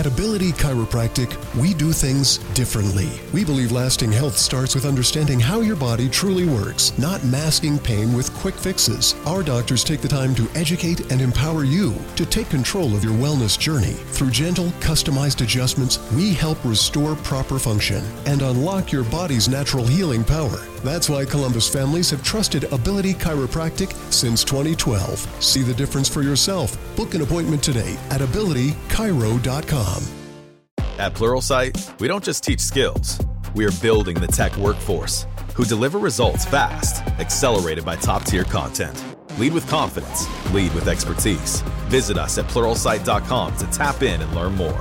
At Ability Chiropractic, we do things differently. We believe lasting health starts with understanding how your body truly works, not masking pain with quick fixes. Our doctors take the time to educate and empower you to take control of your wellness journey. Through gentle, customized adjustments, we help restore proper function and unlock your body's natural healing power. That's why Columbus families have trusted Ability Chiropractic since 2012. See the difference for yourself. Book an appointment today at abilitychiro.com. At Pluralsight, we don't just teach skills. We are building the tech workforce who deliver results fast, accelerated by top-tier content. Lead with confidence. Lead with expertise. Visit us at Pluralsight.com to tap in and learn more.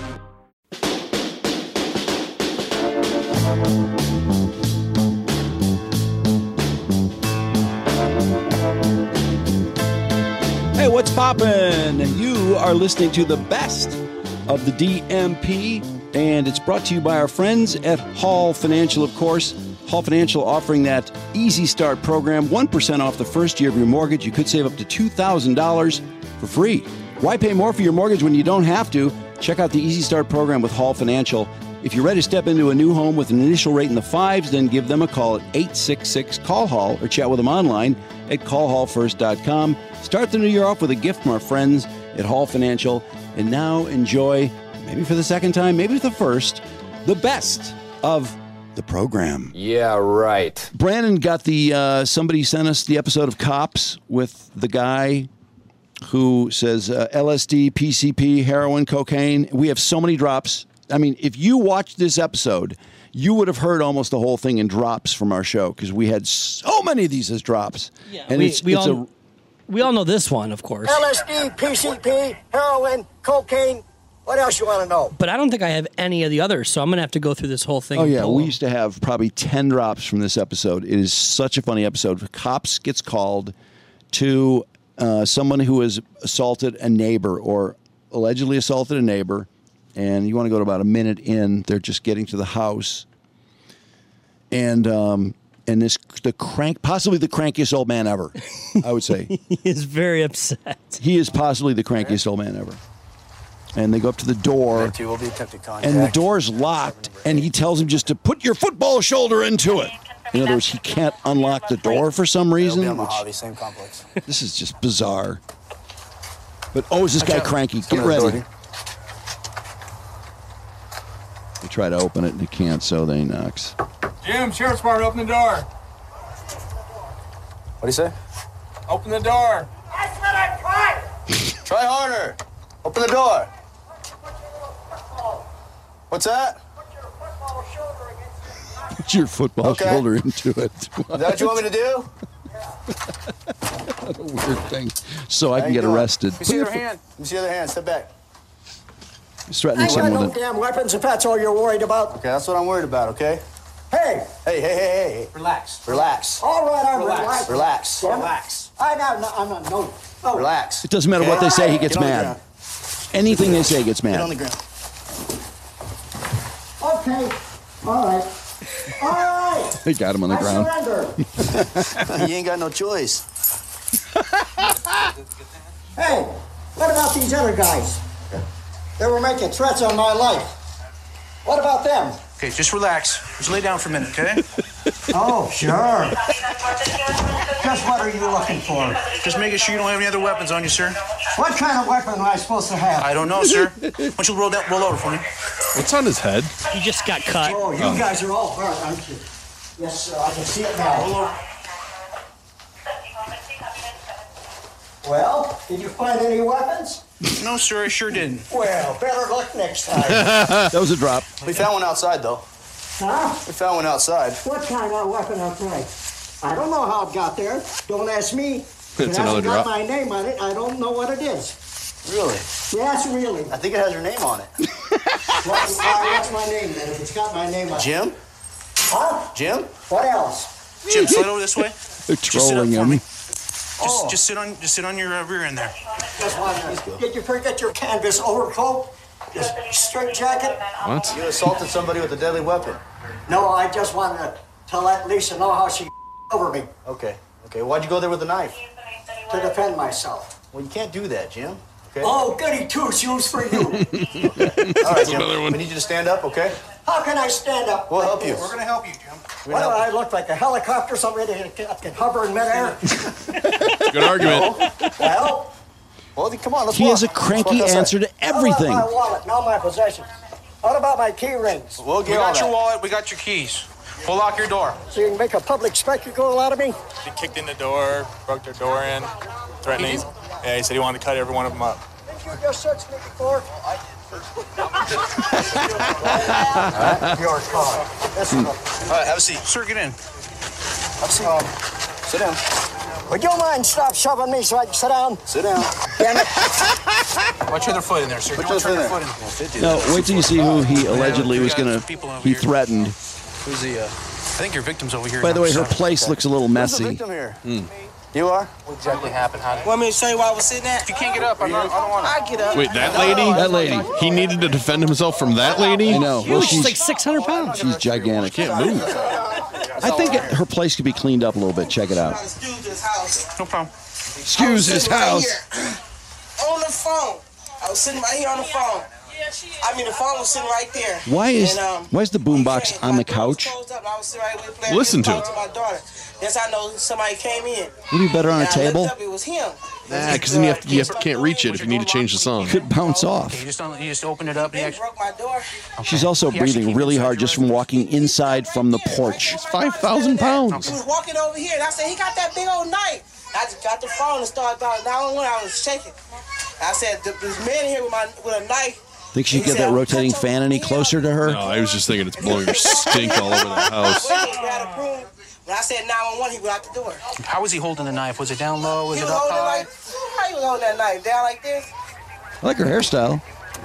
Hey, what's poppin'? You are listening to the best of the DMP, and it's brought to you by our friends at Hall Financial, of course. Hall Financial offering that Easy Start program, 1% off the first year of your mortgage. You could save up to $2,000 for free. Why pay more for your mortgage when you don't have to? Check out the Easy Start program with Hall Financial. If you're ready to step into a new home with an initial rate in the 5s, then give them a call at 866-CALL-HALL or chat with them online at callhallfirst.com. Start the new year off with a gift from our friends at Hall Financial. And now enjoy, maybe for the second time, maybe for the first, the best of the program. Yeah, right. Brandon got the, somebody sent us the episode of Cops with the guy who says LSD, PCP, heroin, cocaine. We have so many drops. I mean, if you watched this episode, you would have heard almost the whole thing in drops from our show because we had so many of these as drops. Yeah, and we all know this one, of course. LSD, PCP, heroin, cocaine. What else you want to know? But I don't think I have any of the others, so I'm going to have to go through this whole thing. Oh, yeah. We used to have probably 10 drops from this episode. It is such a funny episode. Cops gets called to someone who has assaulted a neighbor or allegedly assaulted a neighbor. And you want to go to about a minute in. They're just getting to the house. And possibly the crankiest old man ever, I would say. He is very upset. He is possibly the crankiest old man ever. And they go up to the door, and the door's locked, and he tells him just to put your football shoulder into it. In other words, he can't unlock the door for some reason. This is just bizarre. But, is this guy cranky? Get ready. They try to open it, and they can't, so they knocks. Jim, Sheriff's Department, open the door. What'd he say? Open the door. That's what I tried. Try harder. Open the door. What's that? Put your football shoulder against it. Put your football shoulder into it. Is that what you want me to do? What a weird thing. So I can get arrested. Let me see your hand. Let me see the other hand. Step back. He's threatening I got someone no with damn weapons if that's all you're worried about. Okay, that's what I'm worried about, okay? Hey. Hey. Relax. Relax. All right, I'm relaxed. Relax. Relax. I'm not, no. Relax. It doesn't matter what they say, he gets mad. Anything they say, he gets mad. Get on the ground. Okay. All right. They got him on the ground. Surrender. You ain't got no choice. Hey, what about these other guys? They were making threats on my life. What about them? Okay, just relax. Just lay down for a minute, okay? Oh, sure. Just what are you looking for? Just making sure you don't have any other weapons on you, sir. What kind of weapon am I supposed to have? I don't know, sir. Why don't you roll over for me? What's on his head? He just got cut. Oh, you guys are all hurt, aren't you? Yes, sir, I can see it now. Roll over. Well, did you find any weapons? No, sir, I sure didn't. Well, better luck next time. That was a drop. We found one outside, though. Huh? We found one outside. What kind of weapon okay? I don't know how it got there. Don't ask me. It's If it another hasn't got drop. my name on it, I don't know what it is. Really? Yes, really. I think it has your name on it. What's my name then, if it's got my name on it? Jim? Huh? Jim? What else? Jim, slide over this way. They're trolling him. Just sit on your rear end there. Just one. Did you forget your canvas overcoat? Your straight jacket? What? You assaulted somebody with a deadly weapon. No, I just wanted to let Lisa know how she over me Okay. Why'd you go there with a knife? to defend myself. Well, you can't do that, Jim. Okay. Oh, goody two shoes for you. All right, Jim. another one. We need you to stand up, okay? How can I stand up? We'll help you. We're gonna help you, Jim. What do I look like? A helicopter? Somebody that can hover in midair? Good argument. Well, come on, let's He walk. has a cranky answer to everything. How about my wallet? Not my possessions. What about my key rings? We'll We get all got your that. wallet. We got your keys. We'll lock your door. So you can make a public spectacle out of me? He kicked in the door, broke their door in, threatening. Yeah, he said he wanted to cut every one of them up. Didn't you just search me before? Your car. All right, have a seat. Sir, get in. Have a seat. Sit down. Would you mind stop shoving me so I can sit down? Sit down. Damn it. Watch your other foot in there, sir. Put Don't your turn foot your in foot in. Now, wait till you see who he allegedly was going to be threatened. Who's the, I think your victim's over here. By the way, her number 7. place looks a little Who's the messy. victim here? You are? What exactly happened? How did... Want me to show you where I was sitting at? If you can't get up, I don't want to. I get up. Wait, that lady? That lady. He needed to defend himself from that lady? I know. Well, She's like 600 pounds. she's gigantic. Can't move. I think her place could be cleaned up a little bit. Check it out. Excuse this house. No problem. Excuse his house. On the phone. I was sitting right here on the phone. I mean, the phone was sitting right there. Why is the boombox box on the couch? Listen to it. To my daughter. Yes, I know somebody came in. Would it be better on a And I looked table? up, it was him. Nah, because then you can't reach it if you need to change the song. Could bounce off. You just open it up. And They broke my door. She's also breathing really hard just from walking inside from the porch. 5,000 pounds. He was walking over here, and I said, he got that big old knife. I just got the phone and started dialing 911. I was shaking. I said, there's a man here with a knife. Think she'd get that rotating fan any closer to her? No, I was just thinking it's blowing your stink all over the house. When I said 911, he went out the door. How was he holding the knife? Was it down low? Was He it was up holding high? like, how you was holding that knife? Down like this? I like her hairstyle.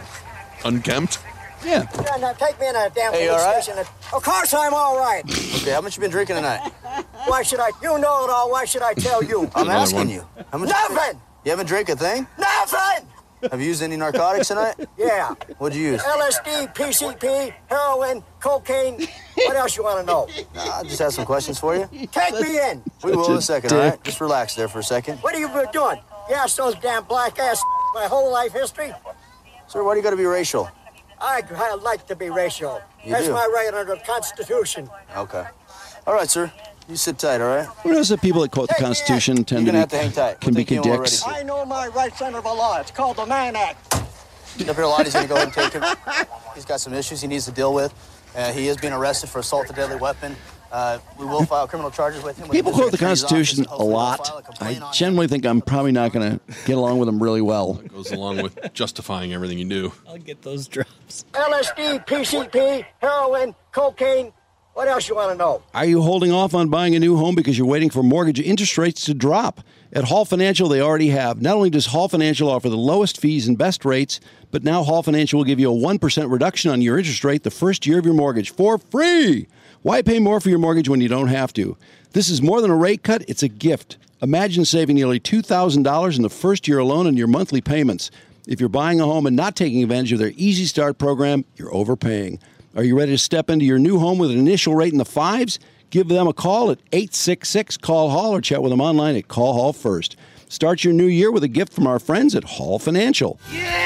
Unkempt? Yeah. Yeah, now take me in that damn Hey, you police all right? station. Of course I'm all right. Okay, how much you been drinking tonight? Why should I? You know it all. Why should I tell you? I'm Another asking one. you. How much? Nothing. You haven't drank a thing? Nothing. Have you used any narcotics tonight? Yeah. What'd you use? LSD, PCP, heroin, cocaine. What else you want to know? I just have some questions for you. Take me in. We will in a Such a second, all right? dick. Just relax there for a second. What have you been doing? You asked those damn black ass my whole life history? Sir, why do you got to be racial? I like to be racial. You That's do? my right under the Constitution. Okay. All right, sir. You sit tight, all right? Who knows that people that quote the Take me in. Constitution tend You're to gonna have to hang tight. can We'll be take you in dicks? already. I know my rights under the law. It's called the Mann Act. Up here a lot. He's going to go ahead and take him. He's got some issues he needs to deal with. He is being arrested for assault with a deadly weapon. We will file criminal charges with him. People quote the Constitution a lot. I generally think I'm probably not going to get along with them really well. It goes along with justifying everything you do. I'll get those drops. LSD, PCP, heroin, cocaine. What else you want to know? Are you holding off on buying a new home because you're waiting for mortgage interest rates to drop? At Hall Financial, they already have. Not only does Hall Financial offer the lowest fees and best rates, but now Hall Financial will give you a 1% reduction on your interest rate the first year of your mortgage for free. Why pay more for your mortgage when you don't have to? This is more than a rate cut, it's a gift. Imagine saving nearly $2,000 in the first year alone on your monthly payments. If you're buying a home and not taking advantage of their Easy Start program, you're overpaying. Are you ready to step into your new home with an initial rate in the fives? Give them a call at 866-CALL-HALL or chat with them online at Call Hall First. Start your new year with a gift from our friends at Hall Financial.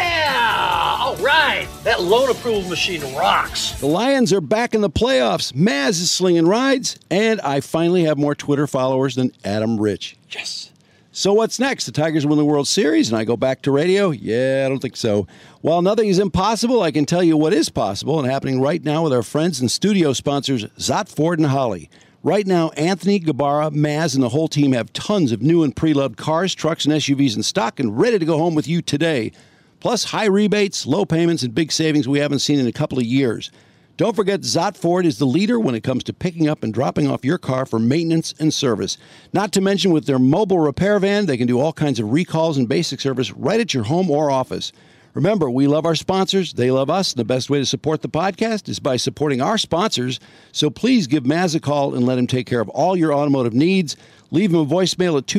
Yeah! All right! That loan approval machine rocks. The Lions are back in the playoffs. Maz is slinging rides, and I finally have more Twitter followers than Adam Rich. Yes. So what's next? The Tigers win the World Series, and I go back to radio? Yeah, I don't think so. While nothing is impossible, I can tell you what is possible and happening right now with our friends and studio sponsors, Zott Ford and Holly. Right now, Anthony, Gabara, Maz, and the whole team have tons of new and pre-loved cars, trucks, and SUVs in stock and ready to go home with you today. Plus, high rebates, low payments, and big savings we haven't seen in a couple of years. Don't forget, Zott Ford is the leader when it comes to picking up and dropping off your car for maintenance and service. Not to mention, with their mobile repair van, they can do all kinds of recalls and basic service right at your home or office. Remember, we love our sponsors. They love us. And the best way to support the podcast is by supporting our sponsors. So please give Maz a call and let him take care of all your automotive needs. Leave him a voicemail at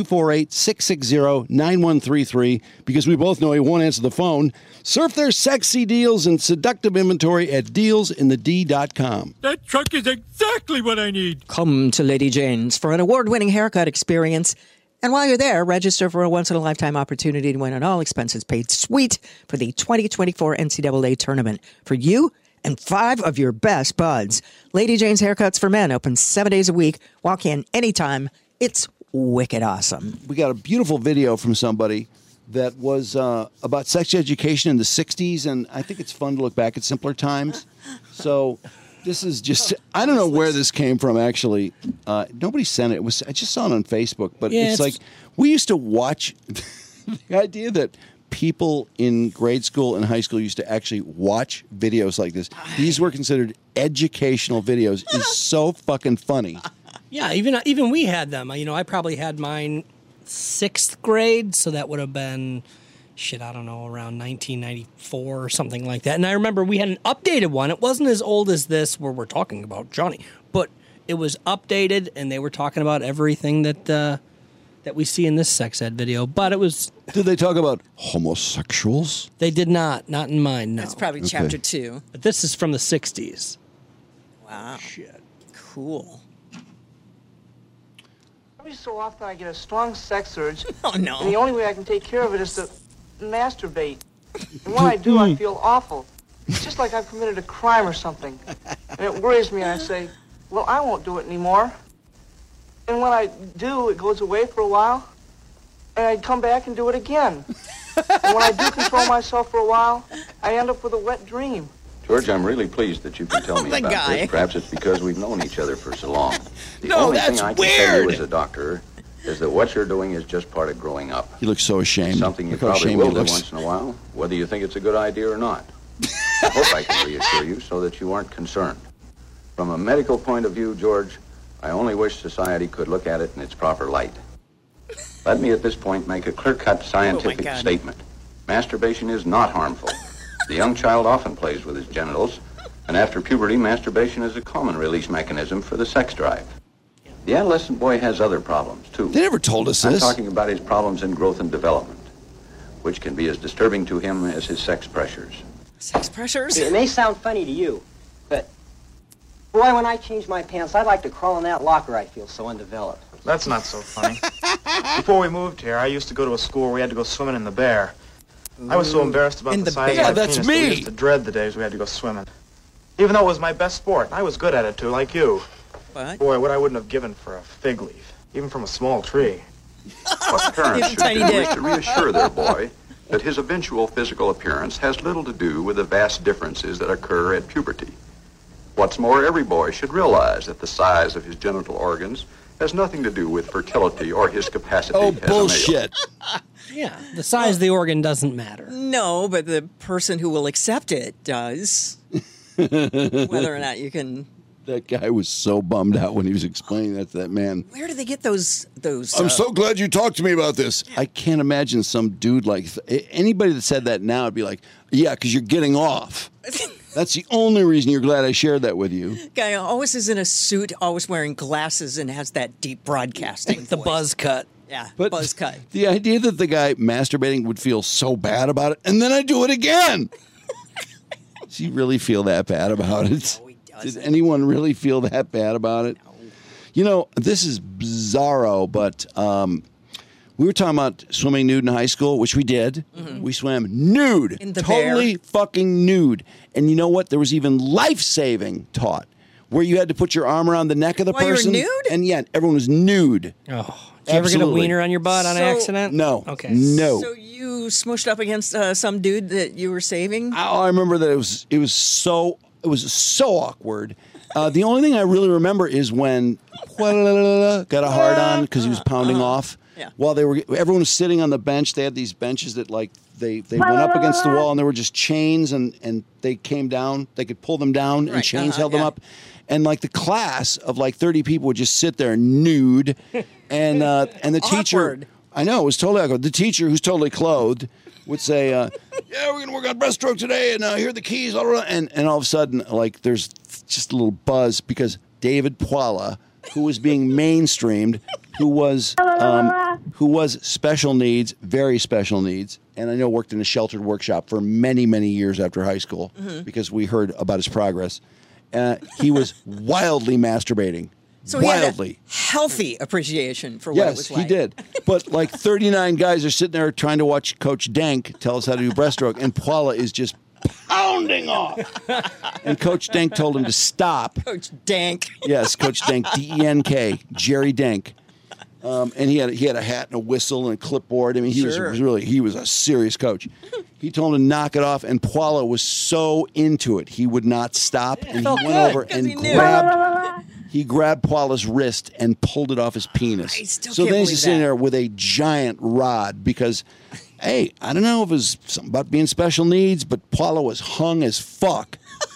248-660-9133 because we both know he won't answer the phone. Surf their sexy deals and seductive inventory at dealsinthed.com. That truck is exactly what I need. Come to Lady Jane's for an award-winning haircut experience And while you're there, register for a once-in-a-lifetime opportunity to win an all-expenses-paid suite for the 2024 NCAA tournament for you and 5 of your best buds. Lady Jane's Haircuts for Men open 7 days a week. Walk in anytime. It's wicked awesome. We got a beautiful video from somebody that was about sex education in the 60s, and I think it's fun to look back at simpler times. So this is just, I don't know where this came from, actually. Nobody sent it. I just saw it on Facebook, but it's like, we used to watch the idea that people in grade school and high school used to actually watch videos like this. These were considered educational videos. Is so fucking funny. Yeah, even we had them. I probably had mine 6th grade, so that would have been, I don't know, around 1994 or something like that. And I remember we had an updated one. It wasn't as old as this where we're talking about Johnny, but it was updated, and they were talking about everything that we see in this sex ed video. But it was... Did they talk about homosexuals? They did not. Not in mine, no. That's probably chapter 2. But this is from the 60s. Wow. Shit. Cool. Every so often I get a strong sex urge. Oh, no. And the only way I can take care of it is to masturbate. And when I do, I feel awful. It's just like I've committed a crime or something. And it worries me, and I say, well, I won't do it anymore. And when I do, it goes away for a while, and I come back and do it again. And when I do control myself for a while, I end up with a wet dream. George, I'm really pleased that you can tell me about this. Perhaps it's because we've known each other for so long. The only thing I can tell you as a doctor is that what you're doing is just part of growing up. He looks so ashamed. Something you probably will do once in a while, whether you think it's a good idea or not. I hope I can reassure you so that you aren't concerned. From a medical point of view, George, I only wish society could look at it in its proper light. Let me at this point make a clear-cut scientific statement. Masturbation is not harmful. The young child often plays with his genitals, and after puberty, masturbation is a common release mechanism for the sex drive. The adolescent boy has other problems, too. They never told us I'm this. talking about his problems in growth and development, which can be as disturbing to him as his sex pressures. Sex pressures? It may sound funny to you, but boy, when I change my pants, I'd like to crawl in that locker. I feel so undeveloped. That's not so funny. Before we moved here, I used to go to a school where we had to go swimming in the Bear. I was so embarrassed about the size of my penis that we used to dread the days we had to go swimming. Even though it was my best sport, and I was good at it too, like you. What? Boy, what I wouldn't have given for a fig leaf, even from a small tree. What parents should do is to reassure their boy that his eventual physical appearance has little to do with the vast differences that occur at puberty. What's more, every boy should realize that the size of his genital organs has nothing to do with fertility or his capacity as a male. Bullshit. Yeah, the size of the organ doesn't matter. No, but the person who will accept it does. Whether or not you can... That guy was so bummed out when he was explaining that to that man. Where do they get those I'm so glad you talked to me about this. I can't imagine some dude like... Anybody that said that now would be like, yeah, because you're getting off. That's the only reason you're glad I shared that with you. Guy always is in a suit, always wearing glasses, and has that deep broadcasting The buzz cut. Yeah, But buzz cut. the idea that the guy masturbating would feel so bad about it, and then I do it again. Does he really feel that bad about it? No, he doesn't. Did anyone really feel that bad about it? No. You know, this is bizarro, but we were talking about swimming nude in high school, which we did. Mm-hmm. We swam nude. In the totally Bear. fucking nude. And you know what? There was even life-saving taught, where you had to put your arm around the neck of the While you were person. nude? And yeah, everyone was nude. Oh. Did you ever get a wiener on your butt on accident? No. Okay. No. So you smushed up against some dude that you were saving? I remember that it was so awkward. The only thing I really remember is when got a hard on because he was pounding off. Yeah. While everyone was sitting on the bench. They had these benches that they went up against the wall, and there were just chains, and they came down. They could pull them down, and chains held them up. And like the class of like 30 people would just sit there nude, and the teacher, I know, it was totally awkward. The teacher, who's totally clothed, would say, "Yeah, we're gonna work on breaststroke today, and here are the keys." And all of a sudden, like there's just a little buzz because David Puala, who was being mainstreamed, who was special needs, very special needs, and I know worked in a sheltered workshop for many, many years after high school because we heard about his progress. He was wildly masturbating So wildly. he had a healthy appreciation for what it was like. Yes, he did. But like 39 guys are sitting there trying to watch Coach Dank tell us how to do breaststroke, and Paula is just pounding off. And Coach Dank told him to stop. Coach Dank. Yes, Coach Dank, D-E-N-K, Jerry Dank. And he had a hat and a whistle and a clipboard. I mean, he was a serious coach. He told him to knock it off, and Paula was so into it, he would not stop. And he went over and grabbed Paula's wrist and pulled it off his penis. So then he's just sitting there with a giant rod because, hey, I don't know if it was something about being special needs, but Paula was hung as fuck.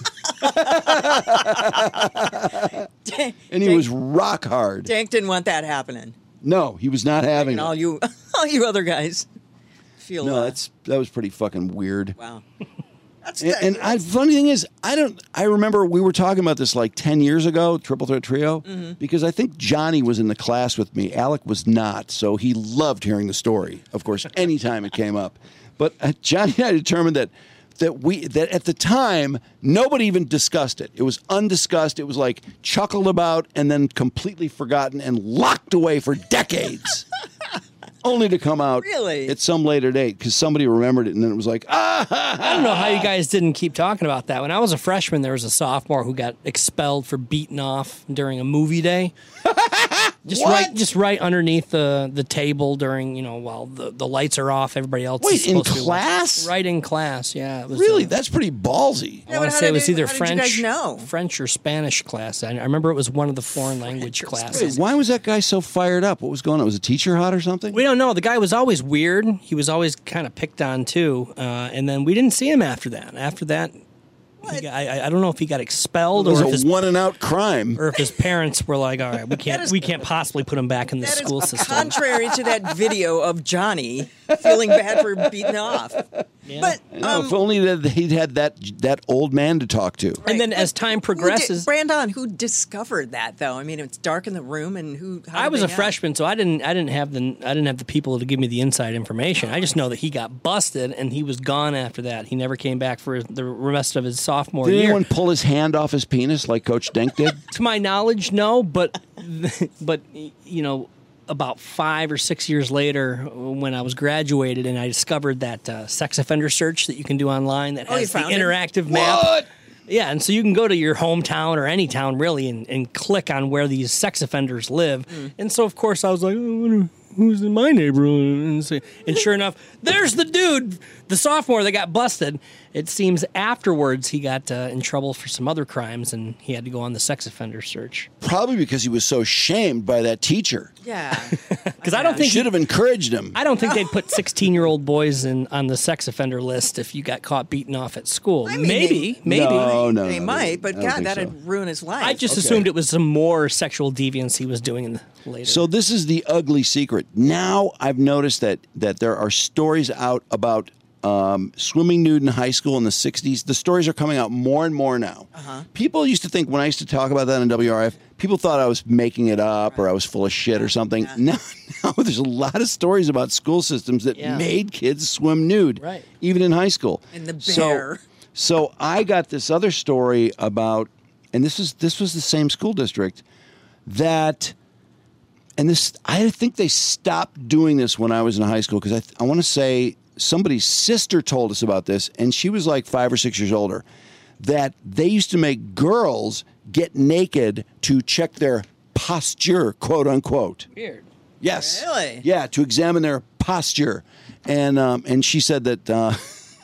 And he was rock hard. Dank didn't want that happening. No, he was not having it. All you other guys feel. No, that was pretty fucking weird. Wow. Funny thing is, I remember we were talking about this like 10 years ago, Triple Threat Trio, because I think Johnny was in the class with me. Alec was not, so he loved hearing the story, of course, anytime it came up. But Johnny and I determined that at the time, nobody even discussed it. It was undiscussed. It was like chuckled about and then completely forgotten and locked away for decades. Only to come out at some later date because somebody remembered it and then it was like, I don't know how you guys didn't keep talking about that. When I was a freshman, there was a sophomore who got expelled for beating off during a movie day. Just right underneath the table during, while the lights are off, everybody else is supposed to be class? Right in class, yeah. It was, really? That's pretty ballsy. I want to say it was either French or Spanish class. I remember it was one of the foreign language classes. Wait, why was that guy so fired up? What was going on? Was a teacher hot or something? We don't know. The guy was always weird. He was always kind of picked on, too. And then we didn't see him after that. After that, I don't know if he got expelled or if it was a one-and-out crime, or if his parents were like, "All right, we can't possibly put him back in the school system." Contrary to that video of Johnny feeling bad for beating off. Yeah. But if only he'd had that old man to talk to. Right. And then as time progresses, Brandon, who discovered that though? I mean, it's dark in the room, and I was a freshman, so I didn't have the people to give me the inside information. I just know that he got busted and he was gone after that. He never came back for the rest of his sophomore year. Did anyone pull his hand off his penis like Coach Denk did? To my knowledge, no. But about 5 or 6 years later, when I was graduated, and I discovered that sex offender search that you can do online that has the interactive map. What? Yeah, and so you can go to your hometown or any town really and click on where these sex offenders live. And so, of course, I was like, who's in my neighborhood? And sure enough, there's the dude, the sophomore that got busted. It seems afterwards he got in trouble for some other crimes, and he had to go on the sex offender search. Probably because he was so shamed by that teacher. Yeah. Because I don't think should have encouraged him. I don't think they'd put 16-year-old boys on the sex offender list if you got caught beating off at school. I mean, maybe. No, they might, but God, that'd ruin his life. I just assumed it was some more sexual deviance he was doing in the later. So this is the ugly secret. Now I've noticed that there are stories out about swimming nude in high school in the 60s. The stories are coming out more and more now. People used to think, when I used to talk about that on WRF, people thought I was making it up or I was full of shit or something. Now there's a lot of stories about school systems that made kids swim nude, even in high school. And the bear. So I got this other story about, and this was the same school district that. And I think they stopped doing this when I was in high school because I want to say somebody's sister told us about this, and she was like 5 or 6 years older, that they used to make girls get naked to check their posture, quote unquote. Weird. Yes. Really? Yeah, to examine their posture. And she said that there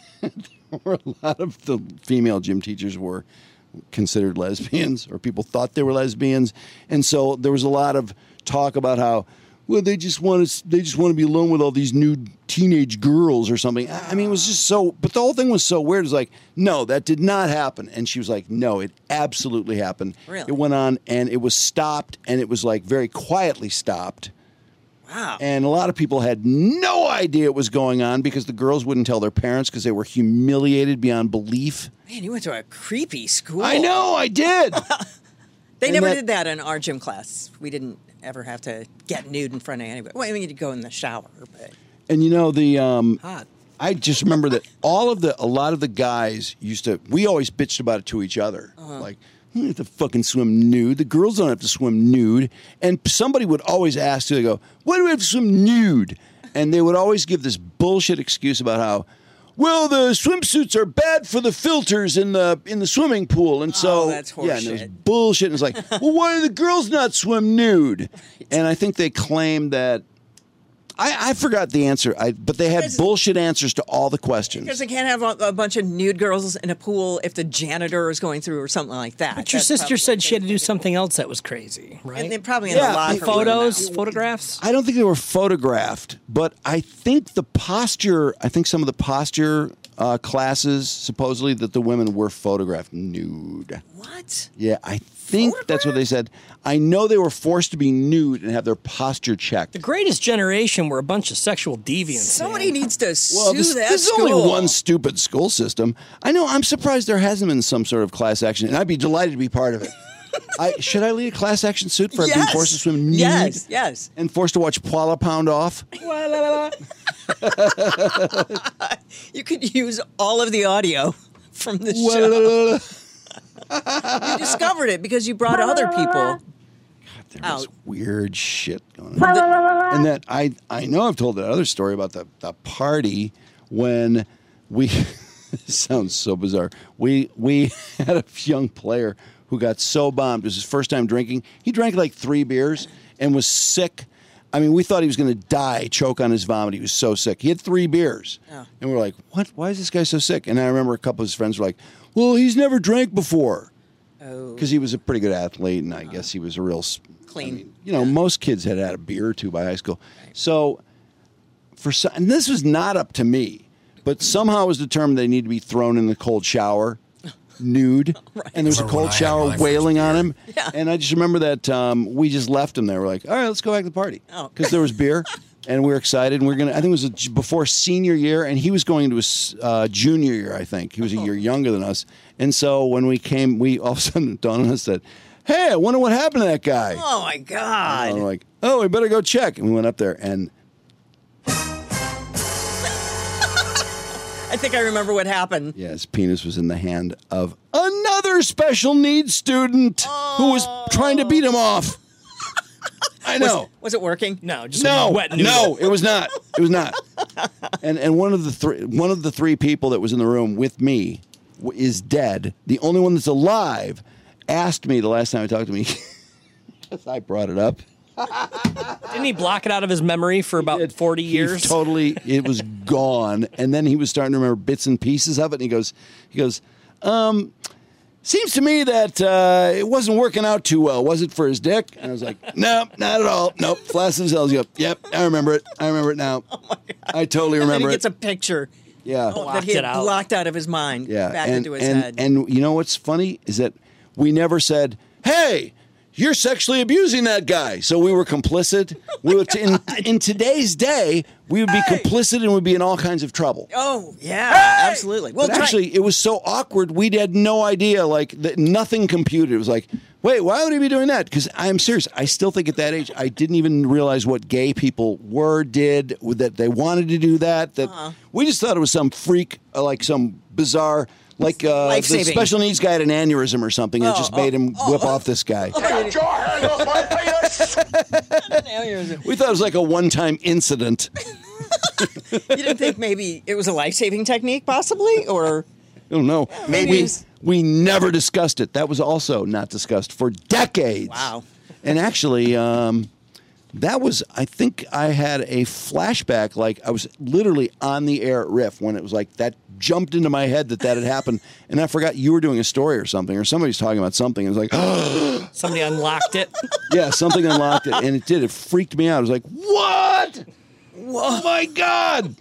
were a lot of the female gym teachers were considered lesbians, or people thought they were lesbians, and so there was a lot of talk about how, well, they just want to be alone with all these nude teenage girls or something. I mean, it was just so, but the whole thing was so weird. It was like, no, that did not happen. And she was like, no, it absolutely happened. Really? It went on and it was stopped, and it was like very quietly stopped. Wow. And a lot of people had no idea it was going on because the girls wouldn't tell their parents because they were humiliated beyond belief. Man, you went to a creepy school. I know, I did. They never did that in our gym class. We didn't ever have to get nude in front of anybody. Well, I mean, you'd go in the shower, but... And hot. I just remember that a lot of the guys we always bitched about it to each other. Like, You don't have to fucking swim nude. The girls don't have to swim nude. And somebody would always ask, they go, why do we have to swim nude? And they would always give this bullshit excuse about how, well, the swimsuits are bad for the filters in the swimming pool. And so, that's yeah, and horseshit. it was bullshit. And it's like, well, why do the girls not swim nude? And I think they claimed that, I forgot the answer, but they had bullshit answers to all the questions. Because they can't have a bunch of nude girls in a pool if the janitor is going through or something like that. But your sister said she had to do something else that was crazy, right? And they probably in a lot of photographs. I don't think they were photographed, but I think some of the posture classes, supposedly, that the women were photographed nude. What? Yeah, I think that's what they said. I know they were forced to be nude and have their posture checked. The greatest generation were a bunch of sexual deviants. Somebody needs to Well, sue that there's school. only one stupid school system. I know. I'm surprised there hasn't been some sort of class action, and I'd be delighted to be part of it. Should I lead a class action suit for being forced to swim nude? Yes. And forced to watch Paula pound off? You could use all of the audio from the show. You discovered it because you brought other people There out. was weird shit going on. And that I know I've told that other story about the party when we this sounds so bizarre. We had a young player who got so bombed. It was his first time drinking. He drank like 3 beers and was sick. I mean, we thought he was going to die, choke on his vomit. He was so sick. He had 3 beers. Oh. And we're like, what? Why is this guy so sick? And I remember a couple of his friends were like, well, he's never drank before. Oh. Because he was a pretty good athlete, and I guess he was a real clean. Most kids had a beer or 2 by high school. Right. So, and this was not up to me, but somehow it was determined they need to be thrown in the cold shower, nude, Right. and there was a cold shower wailing on him. Yeah. And I just remember that we just left him there. We're like, all right, let's go back to the party. Because there was beer. And we were excited, and we were gonna. I think it was before senior year, and he was going into his junior year. I think he was a year younger than us. And so when we came, we all of a sudden dawned on us that, hey, I wonder what happened to that guy. Oh my God! And we're like, oh, we better go check. And we went up there, and I think I remember what happened. yeah, his penis was in the hand of another special needs student who was trying to beat him off. I know. Was it working? No, just no, wet noodle. no, it was not. It was not. And one of the 3 people that was in the room with me is dead. The only one that's alive asked me the last time he talked to me. Because I brought it up. Didn't he block it out of his memory for about 40 years? It was gone. And then he was starting to remember bits and pieces of it. And he goes, seems to me that it wasn't working out too well. Was it for his dick? And I was like, no, not at all. Nope. Flaccid cells. Yep. I remember it. I remember it now. Oh my God. I totally remember and he it. gets a picture. Yeah. That he had blocked out of his mind. Yeah. Back into his head. And you know what's funny is that we never said, hey, you're sexually abusing that guy. So we were complicit. We would in today's day, we would be complicit and would be in all kinds of trouble. Oh, yeah, absolutely. Well, But actually, it was so awkward, we had no idea, that nothing computed. It was like, wait, why would he be doing that? Because I'm serious. I still think at that age, I didn't even realize what gay people did, that they wanted to do that. We just thought it was some freak, some bizarre... the special needs guy had an aneurysm or something, and it just made him whip off this guy. We thought it was like a one-time incident. You didn't think maybe it was a life-saving technique, possibly? Or I don't know. Maybe. We never discussed it. That was also not discussed for decades. Wow. And actually, that was, I think I had a flashback, I was literally on the air at Riff when it was that jumped into my head that had happened, and I forgot you were doing a story or something, or somebody's talking about something. It was like, somebody unlocked it. Yeah, something unlocked it, and it did. It freaked me out. I was like, what? Whoa. Oh, my God.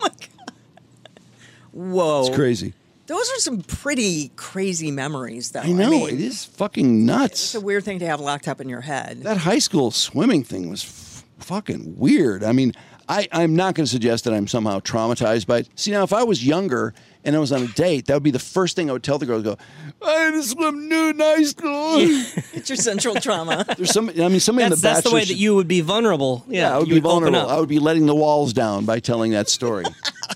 Whoa. It's crazy. Those are some pretty crazy memories, though. I know. It is fucking nuts. It's a weird thing to have locked up in your head. That high school swimming thing was fucking weird. I mean, I'm not going to suggest that I'm somehow traumatized by it. See, now, if I was younger and I was on a date, that would be the first thing I would tell the girl. Go, I had to swim nude in high school. It's your central trauma. There's somebody in the Bachelor. That's the way that you would be vulnerable. Yeah, I would be vulnerable. I would be letting the walls down by telling that story.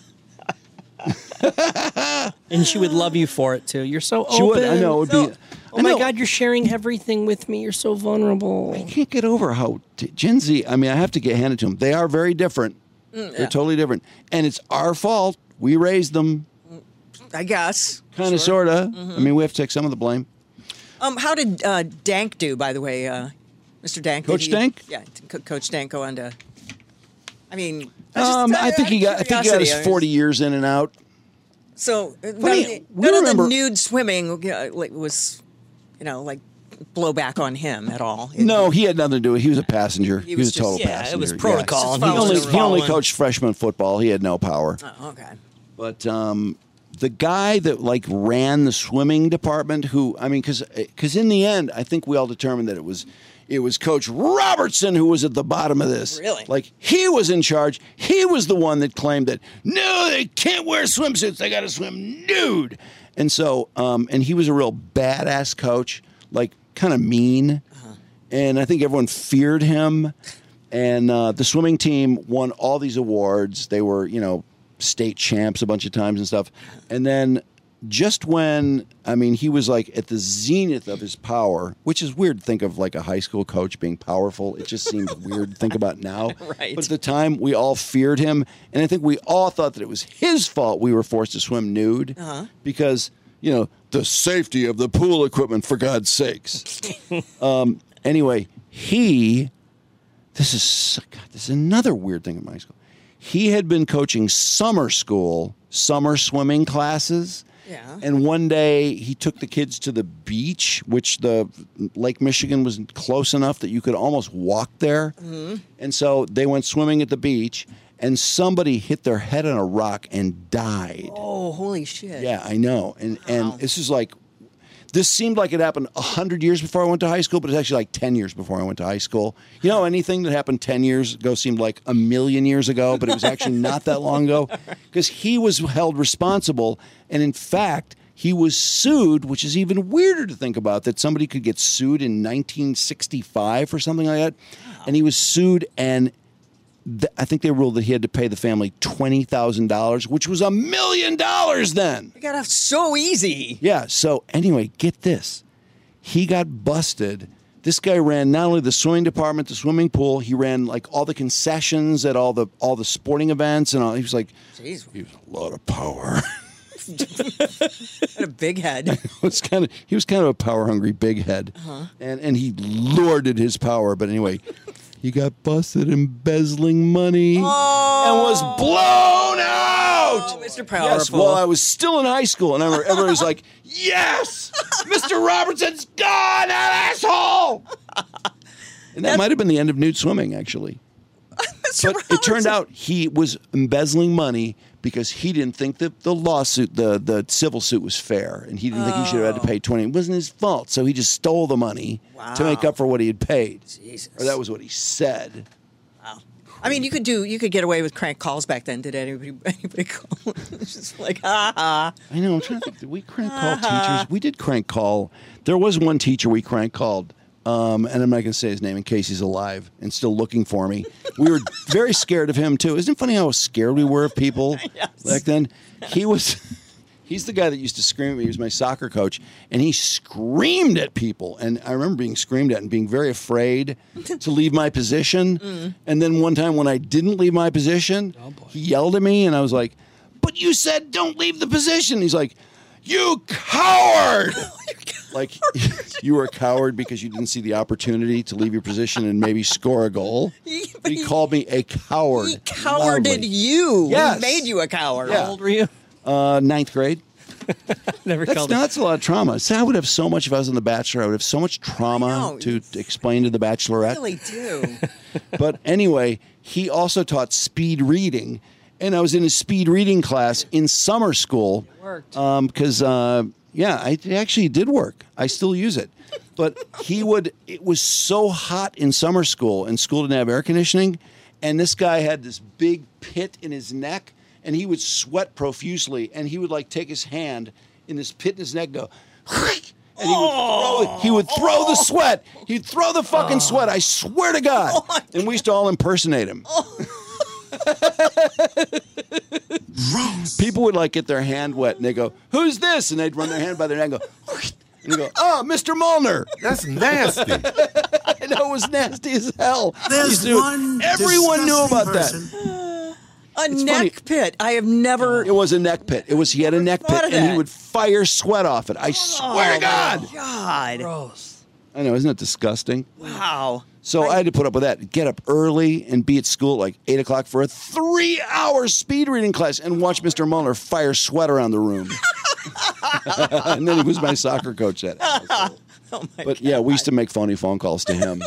And she would love you for it too. You're so open. She would. I know. Oh my God, you're sharing everything with me. You're so vulnerable. I can't get over how Gen Z, I mean, I have to get handed to them. They are very different. They're totally different. And it's our fault. We raised them. I guess. Kind of, sort of. I mean, we have to take some of the blame. How did Dank do, by the way, Mr. Dank? Coach Dank? Yeah, Coach Dank go on to. I mean, I think he got his 40 years in and out. So none of the nude swimming was, like blowback on him at all. No, he had nothing to do with it. He was a passenger. He was a total passenger. It was protocol. He only coached freshman football. He had no power. Oh, okay. But the guy that ran the swimming department, because in the end, I think we all determined that it was Coach Robertson who was at the bottom of this. Really? He was in charge. He was the one that claimed that, no, they can't wear swimsuits. They got to swim nude. And so, and he was a real badass coach, kind of mean. And I think everyone feared him. And the swimming team won all these awards. They were, state champs a bunch of times and stuff. And then just when, he was at the zenith of his power, which is weird to think of a high school coach being powerful. It just seems weird to think about now. Right. But at the time, we all feared him. And I think we all thought that it was his fault we were forced to swim nude because, the safety of the pool equipment, for God's sakes. Anyway, this is another weird thing in my school. He had been coaching summer swimming classes. Yeah. And one day he took the kids to the beach, which the Lake Michigan was close enough that you could almost walk there. Mm-hmm. And so they went swimming at the beach, and somebody hit their head on a rock and died. Oh, holy shit. Yeah, I know. And this is this seemed like it happened 100 years before I went to high school, but it's actually 10 years before I went to high school. Anything that happened 10 years ago seemed like a million years ago, but it was actually not that long ago because he was held responsible. And in fact, he was sued, which is even weirder to think about, that somebody could get sued in 1965 or something like that. And he was sued, and I think they ruled that he had to pay the family $20,000, which was $1 million then. You got off so easy. Yeah. So anyway, get this. He got busted. This guy ran not only the swimming department, the swimming pool, he ran all the concessions at all the sporting events and all. He was Jeez. He was a lot of power. Had a big head. He was kind of a power hungry big head. And he lorded his power. But anyway, he got busted embezzling money and was blown out. Oh, Mr. Powerful. Yes, well, I was still in high school, and everybody was like, yes, Mr. Robertson's gone, that asshole. And that might have been the end of nude swimming, actually. But it turned out he was embezzling money because he didn't think that the lawsuit, the civil suit was fair, and he didn't think he should have had to pay $20. It wasn't his fault, so he just stole the money to make up for what he had paid. Jesus. Or that was what he said. Wow. You could get away with crank calls back then. Did anybody call? It's just I know. I'm trying to think. Did we crank call teachers? We did crank call. There was one teacher we crank called. And I'm not going to say his name in case he's alive and still looking for me. We were very scared of him, too. Isn't it funny how scared we were of people back then? He's the guy that used to scream at me. He was my soccer coach, and he screamed at people. And I remember being screamed at and being very afraid to leave my position. And then one time when I didn't leave my position, he yelled at me, and I was like, but you said don't leave the position. He's like, you coward! You were a coward because you didn't see the opportunity to leave your position and maybe score a goal. He called me a coward. He cowarded you. Yes. He made you a coward. Yeah. How old were you? 9th grade. That's a lot of trauma. So I would have so much if I was on The Bachelor. I would have so much trauma to explain to The Bachelorette. You really do. But anyway, he also taught speed reading. And I was in a speed reading class in summer school. It worked. Because, it actually did work. I still use it. But it was so hot in summer school, and school didn't have air conditioning. And this guy had this big pit in his neck, and he would sweat profusely. And he would take his hand in this pit in his neck and go, and he would throw the sweat. He'd throw the fucking sweat. I swear to God. And we used to all impersonate him. People would get their hand wet and they go, who's this? And they'd run their hand by their neck and go, And you go, oh, Mr. Molnar. That's nasty. I know, it was nasty as hell. There's one Everyone knew about disgusting that. A neck pit. I have never. It was a neck pit. He had a neck thought pit, of and he that. would fire sweat off it. I swear to God. God. Gross. I know, isn't it disgusting? Wow. So I had to put up with that. Get up early and be at school at like 8 o'clock for a 3-hour speed reading class and watch Mr. Mueller fire sweat around the room. And then he was my soccer coach that Oh my But yeah, we used to make phony phone calls to him.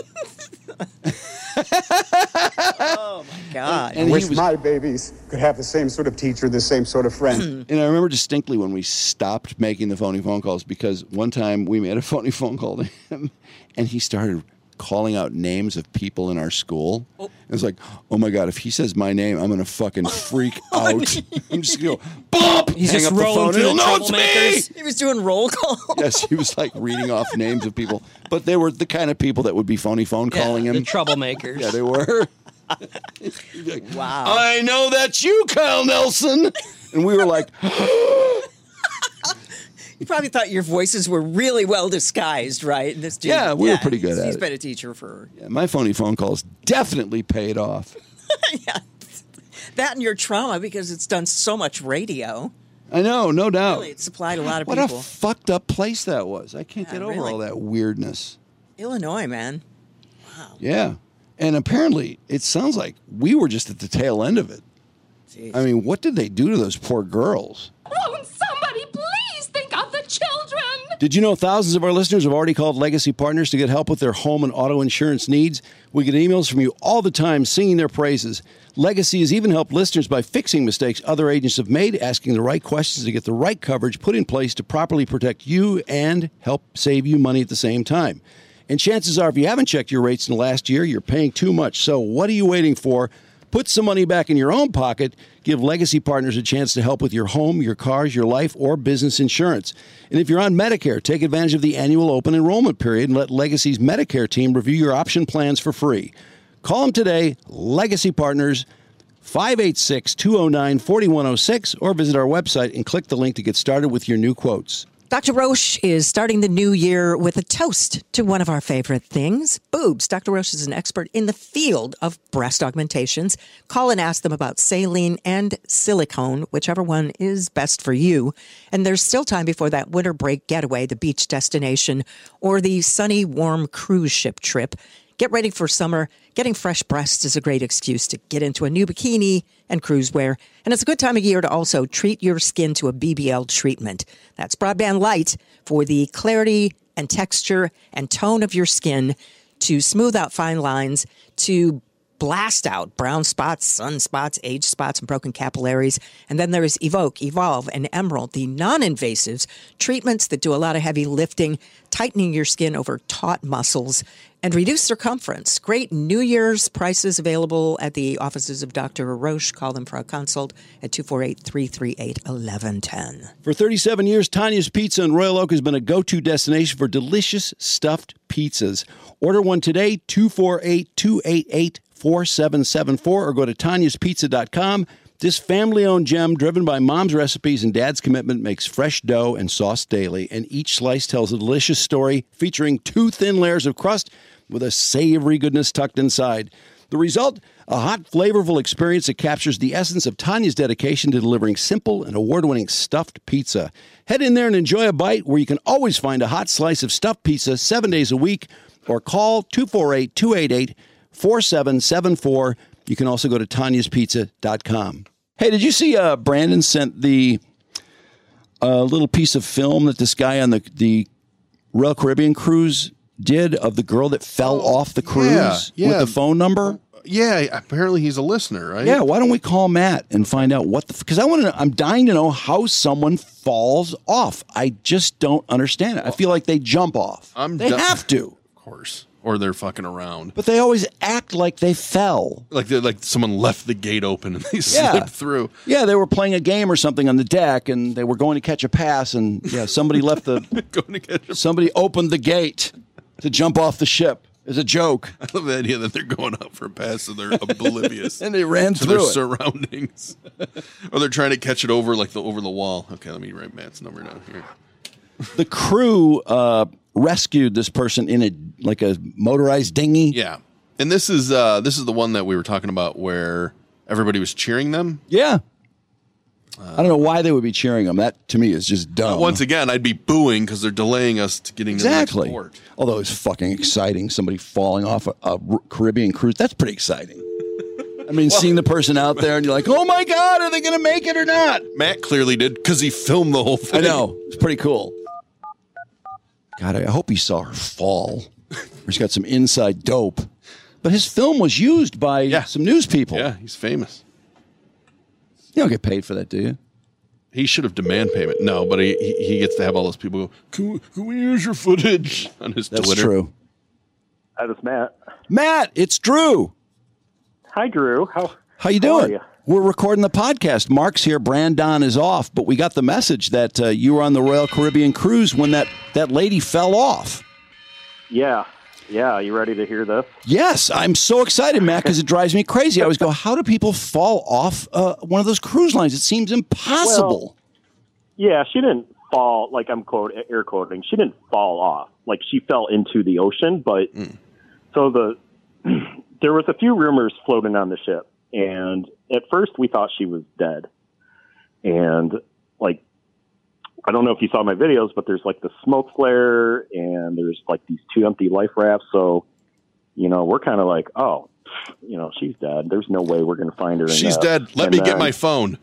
Oh my God. And I wish he was, my babies could have the same sort of teacher, the same sort of friend. and I remember distinctly when we stopped making the phony phone calls because one time we made a phony phone call to him and he started calling out names of people in our school. It was like, oh my God, if he says my name, I'm going to fucking freak out. I'm just going to go, bump! He's hang just up the rolling phone. through And the he'll know it's me! troublemakers. He was doing roll call. Yes, he was like reading off names of people. But they were the kind of people that would be phony phone calling him. The troublemakers. Yeah, they were. Wow. I know that's you, Kyle Nelson. And we were like, You probably thought your voices were really well disguised, right? And this dude, Yeah, we were pretty good at He's it. been a teacher for yeah, my phony phone calls definitely paid off. that and your trauma because it's done so much radio. I know, no doubt. Really, it supplied a lot of What people. a fucked up place that was. I can't Yeah, get over really. all that weirdness. Illinois, man. Yeah. And apparently, it sounds like we were just at the tail end of it. Jeez. I mean, what did they do to those poor girls? Won't somebody please think of the children? Did you know thousands of our listeners have already called Legacy Partners to get help with their home and auto insurance needs? We get emails from you all the time singing their praises. Legacy has even helped listeners by fixing mistakes other agents have made, asking the right questions to get the right coverage put in place to properly protect you and help save you money at the same time. And chances are, if you haven't checked your rates in the last year, you're paying too much. So what are you waiting for? Put some money back in your own pocket. Give Legacy Partners a chance to help with your home, your cars, your life, or business insurance. And if you're on Medicare, take advantage of the annual open enrollment period and let Legacy's Medicare team review your option plans for free. Call them today, Legacy Partners, 586-209-4106, or visit our website and click the link to get started with your new quotes. Dr. Roche is starting the new year with a toast to one of our favorite things, boobs. Dr. Roche is an expert in the field of breast augmentations. Call and ask them about saline and silicone, whichever one is best for you. And there's still time before that winter break getaway, the beach destination, or the sunny, warm cruise ship trip. Get ready for summer. Getting fresh breasts is a great excuse to get into a new bikini and cruise wear. And it's a good time of year to also treat your skin to a BBL treatment. That's Broadband Light for the clarity and texture and tone of your skin to smooth out fine lines, to blast out brown spots, sunspots, age spots, and broken capillaries. And then there is Evoke, Evolve, and Emerald, the non-invasives, treatments that do a lot of heavy lifting, tightening your skin over taut muscles, and reduce circumference. Great New Year's prices available at the offices of Dr. Roche. Call them for a consult at 248-338-1110. For 37 years, Tanya's Pizza in Royal Oak has been a go-to destination for delicious stuffed pizzas. Order one today, 248-288-4774, or go to tanyaspizza.com. This family-owned gem, driven by mom's recipes and dad's commitment, makes fresh dough and sauce daily, and each slice tells a delicious story featuring 2 thin layers of crust with a savory goodness tucked inside. The result? A hot, flavorful experience that captures the essence of Tanya's dedication to delivering simple and award-winning stuffed pizza. Head in there and enjoy a bite where you can always find a hot slice of stuffed pizza 7 days a week, or call 248-288-4774. You can also go to tanyaspizza.com. Hey, did you see Brandon sent the little piece of film that this guy on the Royal Caribbean cruise did of the girl that fell off the cruise with the phone number? Yeah, apparently he's a listener, right? Yeah, why don't we call Matt and find out what because I'm dying to know how someone falls off. I just don't understand it. I feel like they jump off. They have to. Of course. Or they're fucking around. But they always act like they fell. Like someone left the gate open and they slipped through. Yeah, they were playing a game or something on the deck and they were going to catch a pass and somebody left somebody opened the gate to jump off the ship. As a joke. I love the idea that they're going out for a pass and they're oblivious. And they ran to through their it. surroundings. Or they're trying to catch it over the wall. Okay, let me write Matt's number down here. the crew rescued this person in a motorized dinghy. Yeah, and this is the one that we were talking about where everybody was cheering them. Yeah. I don't know why they would be cheering them. That, to me, is just dumb. Once again, I'd be booing because they're delaying us to getting to the next port. Although it's fucking exciting. Somebody falling off a Caribbean cruise. That's pretty exciting. I mean, seeing the person out there and you're like, oh my God, are they going to make it or not? Matt clearly did because he filmed the whole thing. I know. It's pretty cool. God, I hope he saw her fall. He's got some inside dope. But his film was used by some news people. Yeah, he's famous. You don't get paid for that, do you? He should have demand payment. No, but he gets to have all those people go, can we use your footage on his Twitter? That's true. Hi, this is Matt. Matt, it's Drew. Hi, Drew. How you doing? We're recording the podcast. Mark's here. Brandon is off. But we got the message that you were on the Royal Caribbean cruise when that lady fell off. Yeah. Yeah, you ready to hear this? Yes, I'm so excited, Matt, because it drives me crazy. I always go, how do people fall off one of those cruise lines? It seems impossible. Well, yeah, she didn't fall, like I'm air quoting, she didn't fall off. Like she fell into the ocean, but so there was a few rumors floating on the ship, and at first we thought she was dead. And like, I don't know if you saw my videos, but there's like the smoke flare and there's like these 2 empty life rafts. So, we're kind of like, oh, she's dead. There's no way we're going to find her. She's dead. Let me get my phone.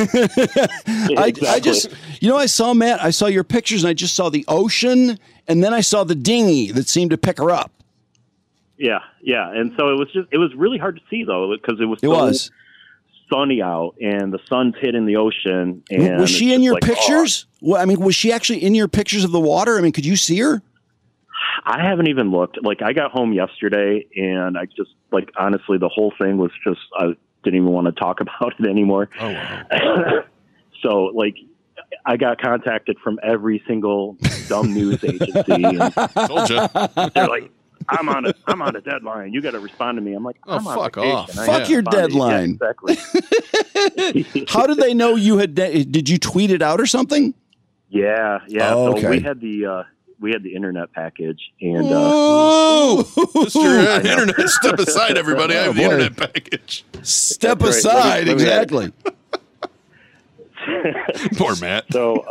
I just, I saw Matt, I saw your pictures and I just saw the ocean and then I saw the dinghy that seemed to pick her up. Yeah. Yeah. And so it was really hard to see though, because it was sunny out and the sun's hitting the ocean. And was she in your pictures? Well, I mean, was she actually in your pictures of the water? I mean, could you see her? I haven't even looked. Like, I got home yesterday and I just, like, honestly, the whole thing was just, I didn't even want to talk about it anymore. Oh, wow. So, like, I got contacted from every single dumb news agency. And told you. They're like, I'm on a deadline. You got to respond to me. I'm like, I'm on fuck vacation. off. Fuck your deadline. Yeah, exactly. How did they know you had? Did you tweet it out or something? Yeah. Oh, okay. So we had the internet package, and Mr. Internet, step aside, everybody. I have the internet package. Step aside, exactly. Poor Matt. So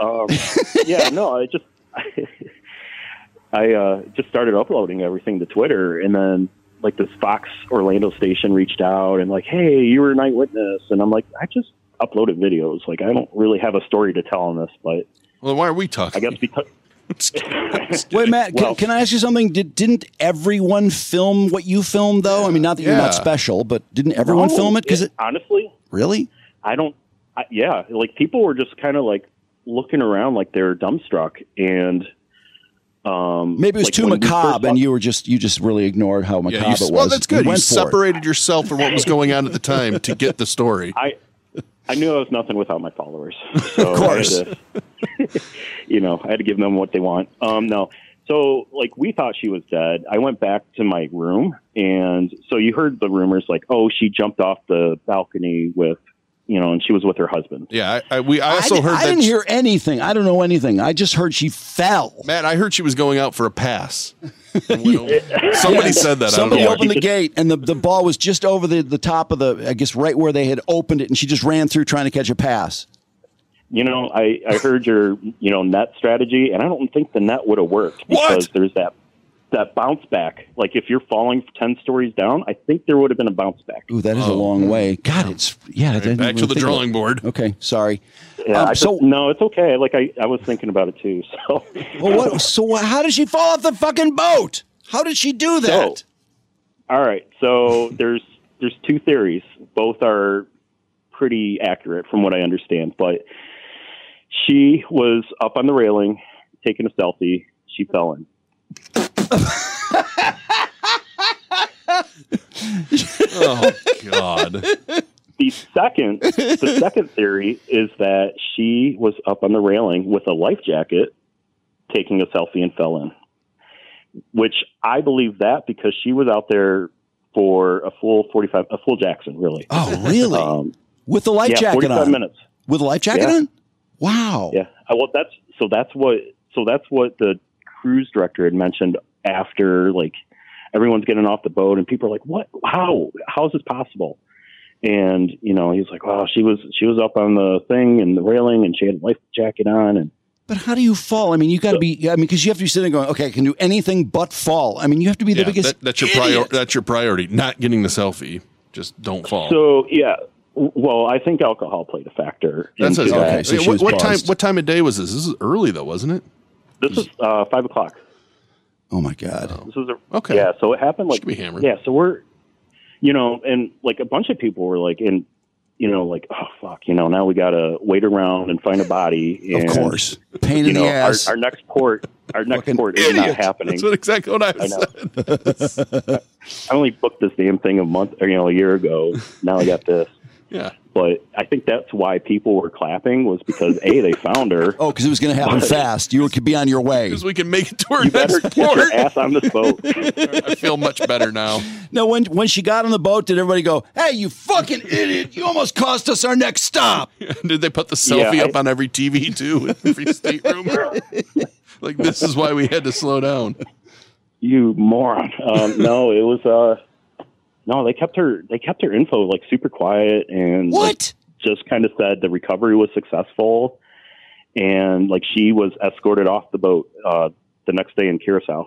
I just started uploading everything to Twitter, and then like this Fox Orlando station reached out and like, hey, you were a night witness, and I'm like, I just uploaded videos. Like, I don't really have a story to tell on this, but well, why are we talking? I guess because. Wait, Matt, can I ask you something? Didn't everyone film what you filmed, though? I mean, not that you're not special, but didn't everyone film it? Because honestly, really, like people were just kind of like looking around like they were dumbstruck, and maybe it was too macabre, and you just really ignored how macabre it was. Well, that's good. You separated yourself from what was going on at the time to get the story. I knew I was nothing without my followers. So of course. I had to give them what they want. No. So, like, we thought she was dead. I went back to my room, and so you heard the rumors, like, oh, she jumped off the balcony with, and she was with her husband. Yeah, I also heard that. I didn't hear anything. I don't know anything. I just heard she fell. Matt, I heard she was going out for a pass. Somebody said that. Somebody opened the gate, and the ball was just over the top of I guess, right where they had opened it, and she just ran through trying to catch a pass. I heard your, net strategy, and I don't think the net would have worked because there's that bounce back. Like, if you're falling 10 stories down, I think there would have been a bounce back. Ooh, that is a long way. God, back to the drawing board. Okay, sorry. Yeah, no, it's okay. Like, I was thinking about it too. So, well, how did she fall off the fucking boat? How did she do that? All right. So there's 2 theories. Both are pretty accurate from what I understand, but she was up on the railing taking a selfie. She fell in. Oh God. The second theory is that she was up on the railing with a life jacket taking a selfie and fell in, which I believe that because she was out there for a full Jackson, really. Oh, really? With the life jacket 45 on? Minutes. With a life jacket on? Wow. Yeah. Well, that's what so that's what the cruise director had mentioned after, like, everyone's getting off the boat and people are like, what, how is this possible? And, you know, he's like, well, she was up on the thing and the railing and she had a life jacket on. And but how do you fall? I mean, you got to be, I mean, because you have to be sitting there going, okay, I can do anything but fall. I mean, you have to be the biggest that's your priority, not getting the selfie. Just don't fall. So, yeah. Well, I think alcohol played a factor. That's into that. okay. So what time of day was this? This is early though, wasn't it? This was 5 o'clock. Oh my God. This was okay. Yeah. So it happened like, be hammered. yeah. So we're, you know, and like a bunch of people were like, in, you know, like, oh fuck, you know, now we got to wait around and find a body. And, of course. Pain in the ass. Our next port is not happening. That's exactly what I said. I only booked this damn thing a year ago. Now I got this. Yeah. But I think that's why people were clapping, was because they found her. Oh, because it was going to happen fast. You could be on your way. Because we can make it to our You better next get port. your ass on this boat. I feel much better now. No, when she got on the boat, did everybody go, hey, you fucking idiot, you almost cost us our next stop? Did they put the selfie up on every TV too, in every stateroom? Like, this is why we had to slow down. You moron. No, it was no, they kept her info like super quiet and what? Like, just kind of said the recovery was successful and like she was escorted off the boat the next day in Curacao.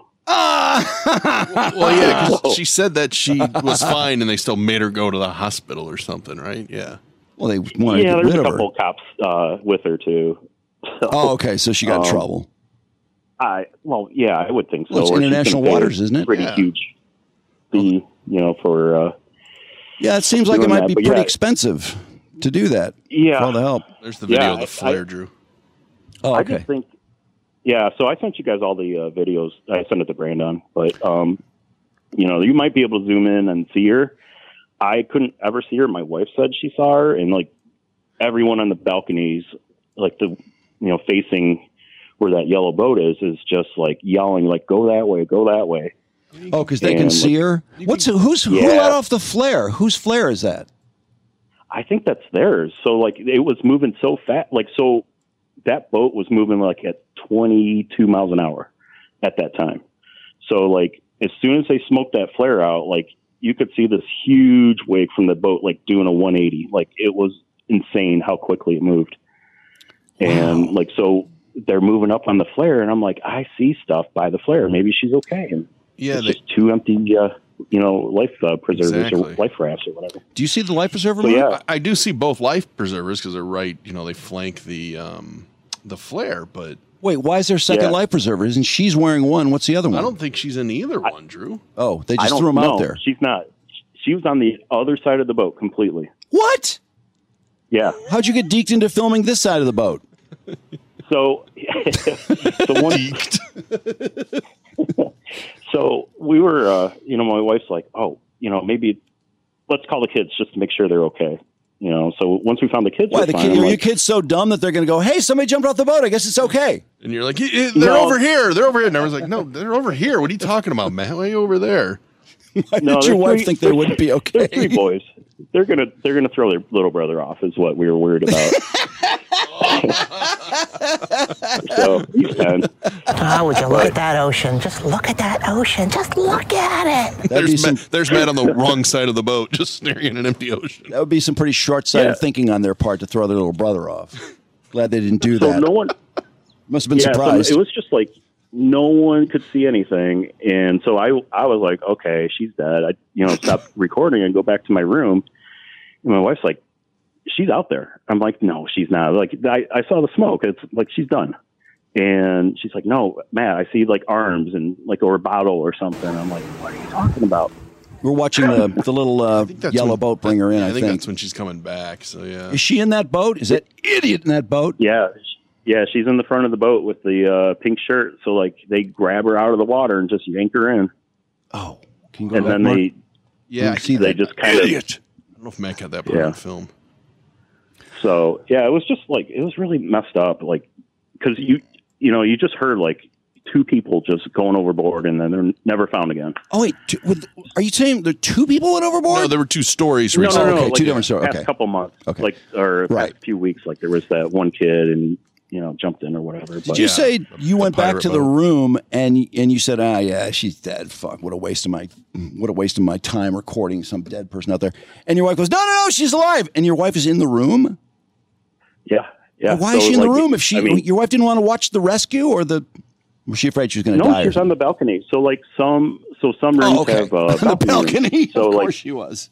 Well, yeah, because she said that she was fine and they still made her go to the hospital or something, right? Yeah. Well, they wanted to get there's rid a of her. couple cops with her too. So, okay, so she got in trouble. I would think so. Well, it's Or she's international gonna pay waters, isn't it? Pretty huge fee, you know, for yeah, it seems like it doing might that, be but pretty yeah. expensive to do that. Yeah. For all the help. There's the video Yeah, of the flare, Drew. Oh, I okay. just think, yeah. So I sent you guys all the videos. I sent it to Brandon, but you know, you might be able to zoom in and see her. I couldn't ever see her. My wife said she saw her, and like everyone on the balconies, like the, you know, facing where that yellow boat is just like yelling, like, "Go that way, go that way." Oh, because they can see her. Who let off the flare? Whose flare is that? I think that's theirs. So like it was moving so fast, like so that boat was moving like at 22 miles an hour at that time. So like as soon as they smoked that flare out, like you could see this huge wake from the boat, like doing a 180. Like it was insane how quickly it moved. Wow. And like, so they're moving up on the flare and I'm like, I see stuff by the flare. Maybe she's okay. And yeah, it's just two empty, you know, life preservers or life rafts or whatever. Do you see the life preserver? So, yeah. I do see both life preservers because they're right. You know, they flank the flare. But wait, why is there a second life preserver? Isn't she's wearing one? What's the other one? I don't think she's in either one, Drew. Oh, they just threw them out there. She's not. She was on the other side of the boat completely. What? Yeah. How'd you get deked into filming this side of the boat? So so we were, you know, my wife's like, oh, you know, maybe let's call the kids just to make sure they're okay. You know, so once we found the kids, why are your kids so dumb that they're going to go, hey, somebody jumped off the boat? I guess it's okay. And you're like, they're over here. They're over here. And I was like, no, they're over here. What are you talking about, Matt? Why are you over there? Why did your wife think they wouldn't be okay? They're three boys. They're gonna throw their little brother off is what we were worried about. So he's 10. Oh, would you look at that ocean? Just look at that ocean. Just look at it. There's Matt on the wrong side of the boat, just staring at an empty ocean. That would be some pretty short-sighted thinking on their part to throw their little brother off. Glad they didn't do that. No one must have been surprised. So it was just like no one could see anything, and so I was like, okay, she's dead. I stopped recording and go back to my room. And my wife's like, she's out there. I'm like, no, she's not. Like, I saw the smoke. It's like, she's done. And she's like, no, Matt, I see like arms and like, or a bottle or something. I'm like, what are you talking about? We're watching the little yellow boat bring her in, I think. That's when she's coming back. So, yeah. Is she in that boat? Is that idiot in that boat? Yeah. Yeah, she's in the front of the boat with the pink shirt. So, like, they grab her out of the water and just yank her in. Oh. Can you go and back then more? Yeah, they just kind of... Idiot. I don't know if Matt got that part on film. So, yeah, it was just like, it was really messed up. Like, because you just heard like two people just going overboard and then they're never found again. Oh, wait. Are you saying the two people went overboard? No, there were two stories No, recently. no, Okay, like two different stories. Past Okay. couple months. Okay. Like, or past few weeks, like there was that one kid and jumped in or whatever. Did you say you went back to the room and you said, yeah, she's dead. Fuck, what a waste of my time recording some dead person out there. And your wife goes, no, she's alive. And your wife is in the room? Yeah. Well, why is she in the room? If your wife didn't want to watch the rescue was she afraid she was going to die? No, she was on the balcony. So some rooms have on the balcony. So of course she was.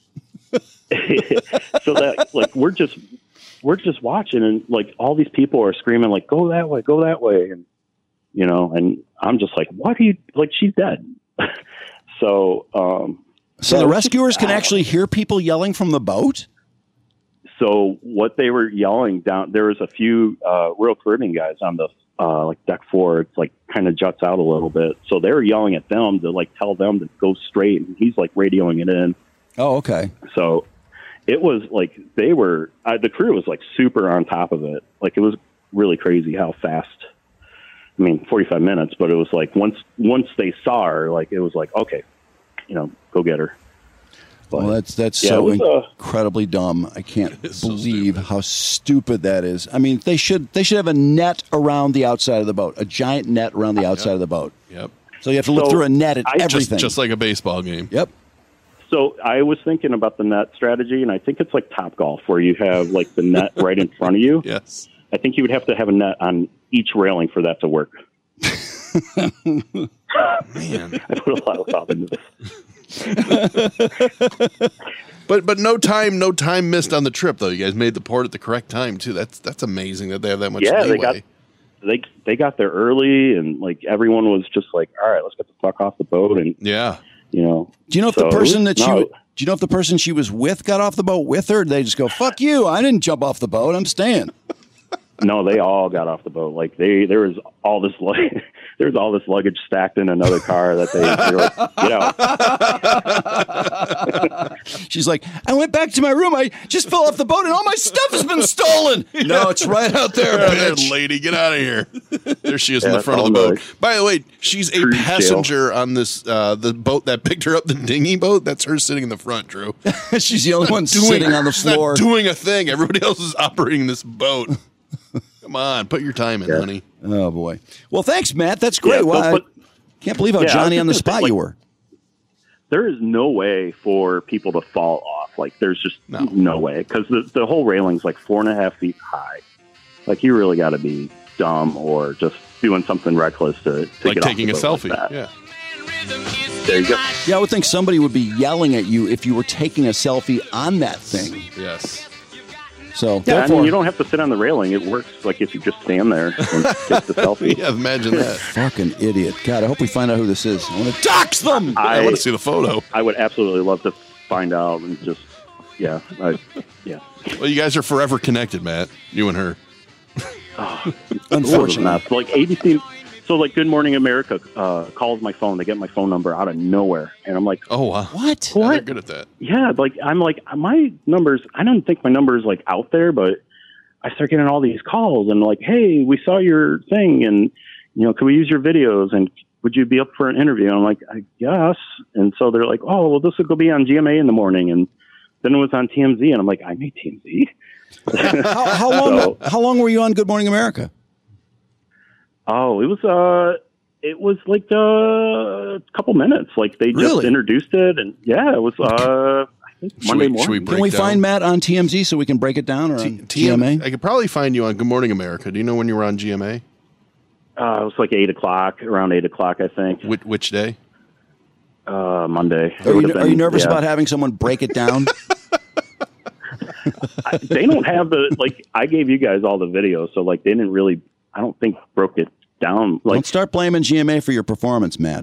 So that we're just watching, and all these people are screaming go that way, and and I'm just like, what are you she's dead. So the rescuers can actually hear people yelling from the boat. So what they were yelling down, there was a few Royal Caribbean guys on the deck 4. It's kind of juts out a little bit. So they were yelling at them to tell them to go straight, and he's radioing it in. Oh, okay. So it was they were the crew was super on top of it. It was really crazy how fast. I mean, 45 minutes, but it was once they saw her, it was okay, go get her. But, well, that's so incredibly dumb. I can't believe how stupid that is. I mean, they should have a net around the outside of the boat, a giant net around the outside of the boat. Yep. So you have to look through a net at everything, just like a baseball game. Yep. So I was thinking about the net strategy, and I think it's like Topgolf, where you have the net right in front of you. Yes. I think you would have to have a net on each railing for that to work. Man, I put a lot of thought into this. but no time missed on the trip though. You guys made the port at the correct time too. That's amazing that they have that much leeway. They got there early, and everyone was just all right, let's get the fuck off the boat. And do you know if the person do you know if the person she was with got off the boat with her? Or did they just go, fuck you, I didn't jump off the boat, I'm staying? No, they all got off the boat. There was all this luggage stacked in another car that they were get out. She's like, I went back to my room. I just fell off the boat and all my stuff has been stolen. No, it's right out there, bitch. Lady, get out of here. There she is in the front of the boat. By the way, she's a passenger on this the boat that picked her up, the dinghy boat. That's her sitting in the front, Drew. She's the only one sitting on the floor. Not doing a thing. Everybody else is operating this boat. Come on, put your time in, honey. Oh, boy. Well, thanks, Matt. That's great. I can't believe how Johnny on the spot you were. There is no way for people to fall off. There's just no way. Because the whole railing's 4.5 feet high. You really got to be dumb or just doing something reckless to get taking off a selfie. Yeah. There you go. Yeah, I would think somebody would be yelling at you if you were taking a selfie on that thing. Yes. So yeah, you don't have to sit on the railing. It works if you just stand there and take the selfie. Yeah, imagine that. Fucking idiot. God, I hope we find out who this is. I want to dox them. I want to see the photo. I would absolutely love to find out and just, yeah. Well, you guys are forever connected, Matt. You and her. Unfortunately. ABC... So, Good Morning America calls my phone. They get my phone number out of nowhere. And I'm like, oh, wow. What? Yeah, they're good at that. Yeah, my numbers, I don't think my number is, out there, but I start getting all these calls and, hey, we saw your thing and, can we use your videos and would you be up for an interview? And I'm like, I guess. And so they're like, oh, well, this will go be on GMA in the morning. And then it was on TMZ. And I'm like, I made TMZ. How long were you on Good Morning America? Oh, it was a couple minutes. They just introduced it, and it was I think Monday morning. Can we find Matt on TMZ so we can break it down, or on GMA? I could probably find you on Good Morning America. Do you know when you were on GMA? It was 8 o'clock, around 8 o'clock, I think. Which day? Monday. Are you nervous about having someone break it down? They don't have I gave you guys all the videos, so they didn't really. I don't think broke it down. Don't start blaming GMA for your performance, Matt.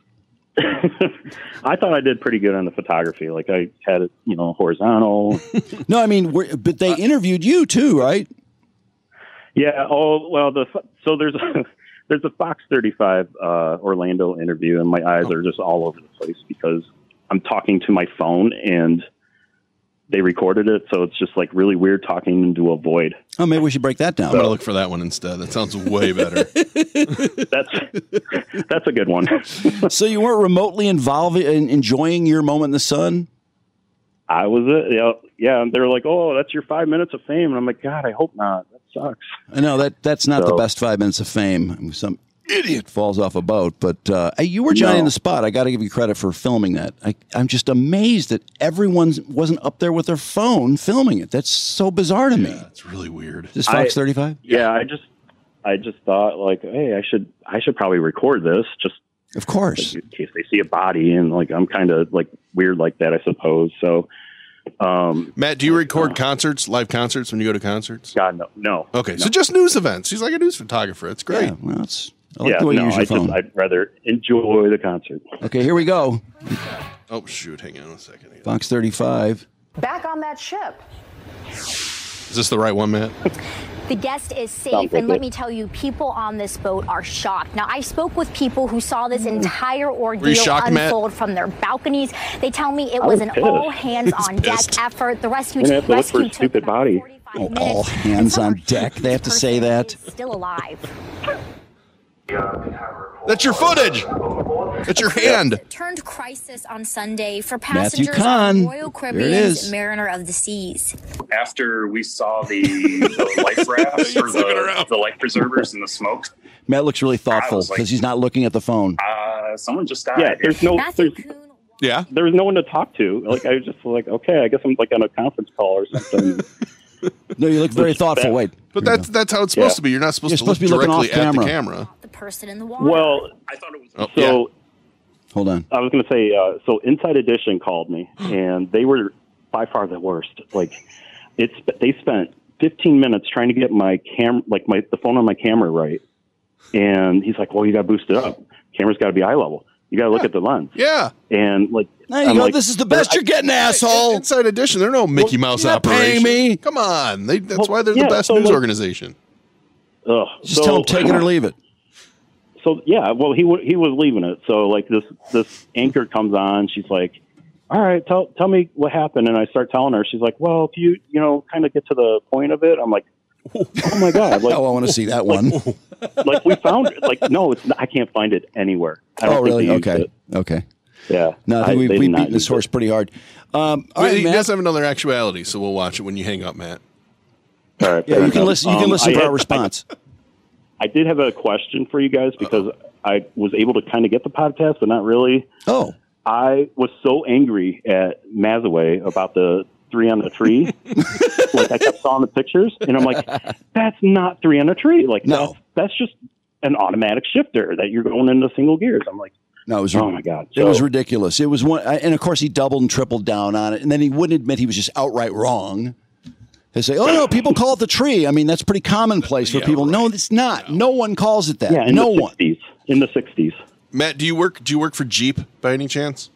I thought I did pretty good on the photography. I had it, horizontal. No, I mean, but they interviewed you too, right? Yeah. Oh, well, so there's a Fox 35 Orlando interview, and my eyes are just all over the place because I'm talking to my phone and they recorded it, so it's just really weird talking into a void. Oh, maybe we should break that down. I'm gonna look for that one instead. That sounds way better. That's a good one. So you weren't remotely involved in enjoying your moment in the sun? I was. Yeah. And they're like, "Oh, that's your 5 minutes of fame," and I'm like, "God, I hope not. That sucks. I know that's not the So- best 5 minutes of fame. Some idiot falls off a boat, but hey, you were Johnny No. in the Spot. I got to give you credit for filming that. I'm just amazed that everyone wasn't up there with their phone filming it. That's so bizarre to me. It's really weird. Is this Fox 35? Yeah, I just thought like, hey, I should probably record this just of course in case they see a body, and like I'm kind of like weird like that, I suppose. So, Matt, do you record concerts, live concerts when you go to concerts? God, no. Okay, No. so just news events. He's like a news photographer. It's great. Yeah, well, I like the way you use your phone. I'd rather enjoy the concert. Okay, here we go. Oh shoot! Hang on a second. Fox 35. Back on that ship. Is this the right one, Matt? The guest is safe, Sounds like and let it. me tell you, people on this boat are shocked. Now, I spoke with people who saw this entire Were you ordeal shocked, Matt? unfold from their balconies. They tell me it I was was an pissed. all-hands-on-deck Pissed. effort. The rescue I'm gonna have to look for a took stupid body. Oh, all hands on deck. They have to say that. still alive. That's your footage. That's your hand. Turned crisis on Sunday for Matthew passengers Kahn. on Royal There it Caribbean's is. Mariner of the Seas. After we saw the life rafts or the life preservers and the smoke, Matt looks really thoughtful was like- because he's not looking at the phone. someone just died. Yeah, there's there was no one to talk to. Like I was just like, okay, I guess I'm like on a conference call or something. No, you look very thoughtful. Wait, But that's how it's supposed to be. You're not supposed You're to supposed look to be looking directly off at the camera. camera. The person in the water. Well, I thought it was. Oh, so hold on. I was going to say, so Inside Edition called me, and they were by far the worst. Like, they spent 15 minutes trying to get my the phone on my camera right, and he's like, "Well, you got to boost it up. Camera's got to be eye level. You got to look at the lens." Yeah, and like, There you I'm go. like, This is the best you're getting, asshole. Inside Edition. They're no Mickey Mouse you're not operation. paying me. Come on. That's why they're yeah, the best so, news like- organization. Ugh. Just tell him take it or leave it. So yeah, well he was leaving it. So like this anchor comes on. She's like, "All right, tell me what happened." And I start telling her. She's like, "Well, if you kind of get to the point of it." I'm like, "Oh my god!" Like, Oh, I want to see that one. like we found it. Like no, I can't find it anywhere. I don't Oh, really? think they used Okay. it. Okay. Yeah. No, I think they we've did not beaten this use horse it. pretty hard. All Wait, right, he Matt. does have another actuality, so we'll watch it when you hang up, Matt. All right. Yeah, you can listen. You can listen for our response. I did have a question for you guys because I was able to kind of get the podcast, but not really. Oh. I was so angry at Mazaway about the 3 on the tree. Like I kept saw the pictures, and I'm like, "That's not 3 on a tree. Like No. that's just an automatic shifter that you're going into single gears." I'm like, No, it was. "Oh my god!" It was ridiculous. It was one, and of course he doubled and tripled down on it, and then he wouldn't admit he was just outright wrong. They say, "Oh no, people call it the tree." I mean, that's pretty commonplace for people. No, it's not. No one calls it that. Yeah, in no the one. 60s. In the 60s. Matt, do you work for Jeep by any chance?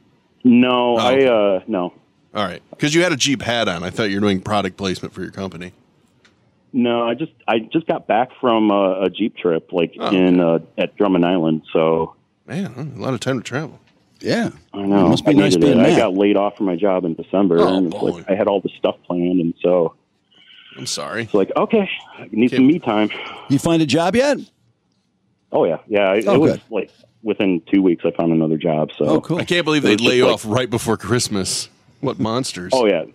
No, Oh, no. All right, because you had a Jeep hat on. I thought you were doing product placement for your company. No, I just got back from a Jeep trip, at Drummond Island. So man, a lot of time to travel. Yeah, I know. It must be nice needed being it. I Matt. got laid off from my job in December, Oh, and boy. I had all the stuff planned, and so I'm sorry. it's like, okay, I need some me time. You find a job yet? Oh yeah. It Oh, was good. like within 2 weeks, I found another job. So cool. I can't believe It they'd was just lay you like- off right before Christmas. What monsters? Oh yeah.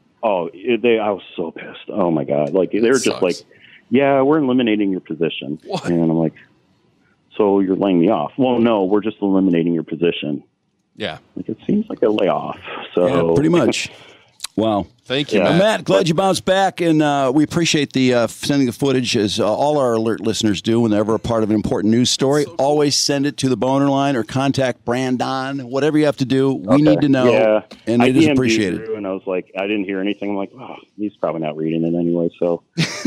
I was so pissed. Oh my god! Like they were just sucks. like, yeah, we're eliminating your position, and I'm like, so you're laying me off? Well, no, we're just eliminating your position. Yeah. Like it seems like a layoff. So Yeah, pretty much. Wow. Thank you, Yeah. Matt. Glad you bounced back, and we appreciate the sending the footage, as all our alert listeners do whenever a part of an important news story. Always send it to the boner line or contact Brandon, whatever you have to do. We need to know, Yeah, and I it is DM'd appreciated. Drew, and I was like, I didn't hear anything. I'm like, oh, he's probably not reading it anyway. So,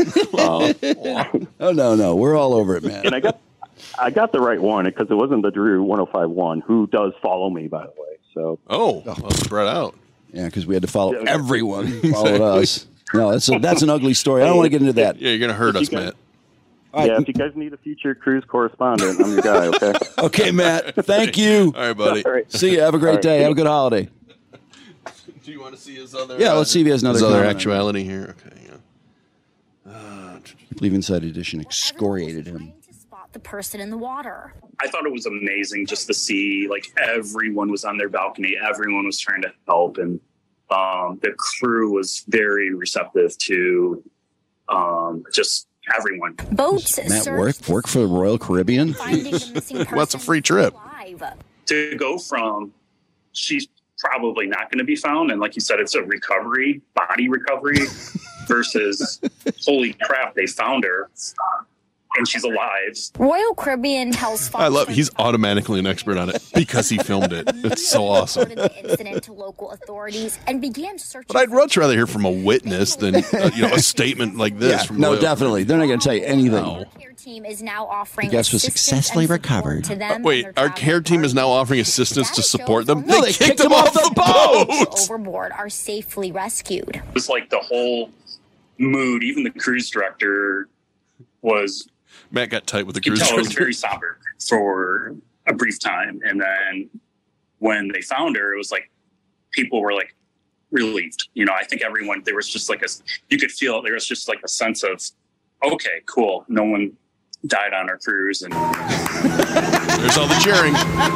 Oh, no. We're all over it, man. and I got the right one because it wasn't the Drew 1051 who does follow me, by the way. So, well, spread out. Yeah, because we had to follow everyone who followed us. No, that's an ugly story. I don't want to get into that. Yeah, you're going to hurt us, Matt. Yeah, if you guys need a future cruise correspondent, I'm your guy, okay? Okay, Matt. Thank you. All right, buddy. All right. See you. Have a great All right. day. Have a good holiday. Do you want to see his other? Yeah, let's see if he has another his other comment. actuality here. Okay, yeah. I believe Inside Edition excoriated him. The person in the water. I thought it was amazing just to see like everyone was on their balcony, everyone was trying to help, and the crew was very receptive to just everyone. Boats. Matt work for the Royal Caribbean? What's a free trip? To go from she's probably not going to be found, and like you said, it's a body recovery, versus holy crap, they found her. And she's alive. Royal Caribbean tells Fox. He's automatically an expert on it because he filmed it. It's so awesome. The incident to local authorities and began searching. But I'd much rather hear from a witness than a statement like this. From no, definitely. They're not going to tell you anything. Our care team is now offering. The guest was successfully recovered. To them wait, our care team is now offering assistance to support them? No, they kicked them off the boat! Overboard are safely rescued. It was like the whole mood, even the cruise director was. Matt got tight with the cruise director. It director. was very somber for a brief time. And then when they found her, it was like people were like relieved. I think everyone, there was just like you could feel there was just like a sense of, okay, cool. No one died on our cruise. And there's all the cheering.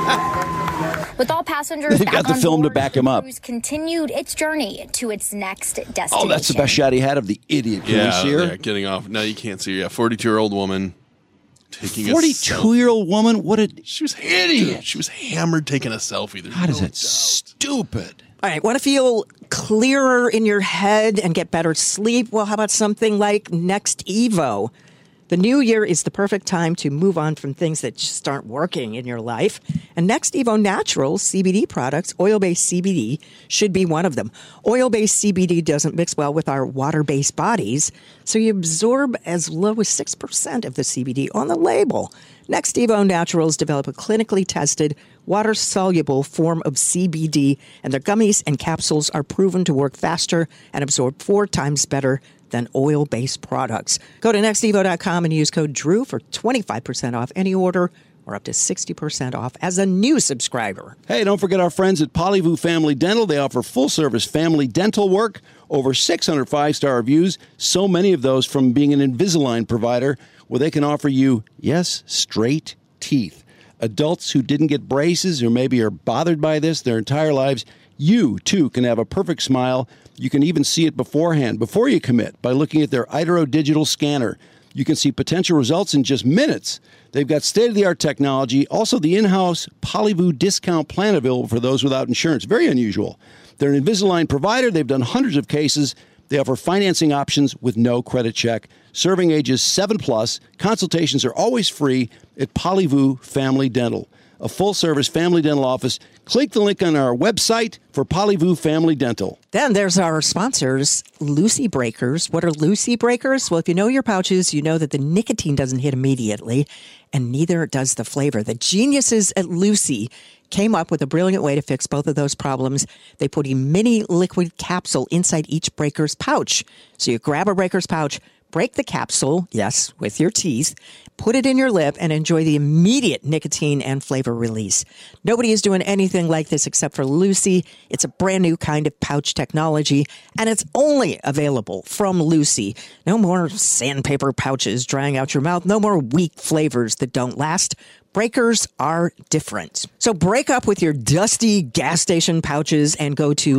With all passengers, they've got the film to back him up. Cruise continued its journey to its next destination. Oh, that's the best shot he had of the idiot. Can we see her? Yeah, getting off. No, you can't see her. Yeah, 42-year-old woman taking 42-year-old woman? She was idiot. She was hammered taking a selfie. God, is that stupid? All right, want to feel clearer in your head and get better sleep? Well, how about something like Next Evo? The new year is the perfect time to move on from things that just aren't working in your life. And Next Evo Naturals CBD products, oil-based CBD, should be one of them. Oil-based CBD doesn't mix well with our water-based bodies, so you absorb as low as 6% of the CBD on the label. Next Evo Naturals develop a clinically tested, water-soluble form of CBD, and their gummies and capsules are proven to work faster and absorb 4 times better than oil-based products. Go to nextevo.com and use code DREW for 25% off any order or up to 60% off as a new subscriber. Hey, don't forget our friends at Polyvoo Family Dental. They offer full-service family dental work, over 600 5-star reviews, so many of those from being an Invisalign provider, where they can offer you, yes, straight teeth. Adults who didn't get braces or maybe are bothered by this their entire lives, you, too, can have a perfect smile. You can even see it beforehand, before you commit, by looking at their iTero digital scanner. You can see potential results in just minutes. They've got state-of-the-art technology, also the in-house Polyvoo discount plan available for those without insurance. Very unusual. They're an Invisalign provider. They've done hundreds of cases. They offer financing options with no credit check. Serving ages 7+, consultations are always free at Polyvoo Family Dental, a full-service family dental office. Click the link on our website for Polyvoo Family Dental. Then there's our sponsors, Lucy Breakers. What are Lucy Breakers? Well, if you know your pouches, you know that the nicotine doesn't hit immediately, and neither does the flavor. The geniuses at Lucy came up with a brilliant way to fix both of those problems. They put a mini liquid capsule inside each breaker's pouch. So you grab a breaker's pouch, break the capsule, yes, with your teeth, put it in your lip, and enjoy the immediate nicotine and flavor release. Nobody is doing anything like this except for Lucy. It's a brand new kind of pouch technology, and it's only available from Lucy. No more sandpaper pouches drying out your mouth. No more weak flavors that don't last. Breakers are different. So break up with your dusty gas station pouches and go to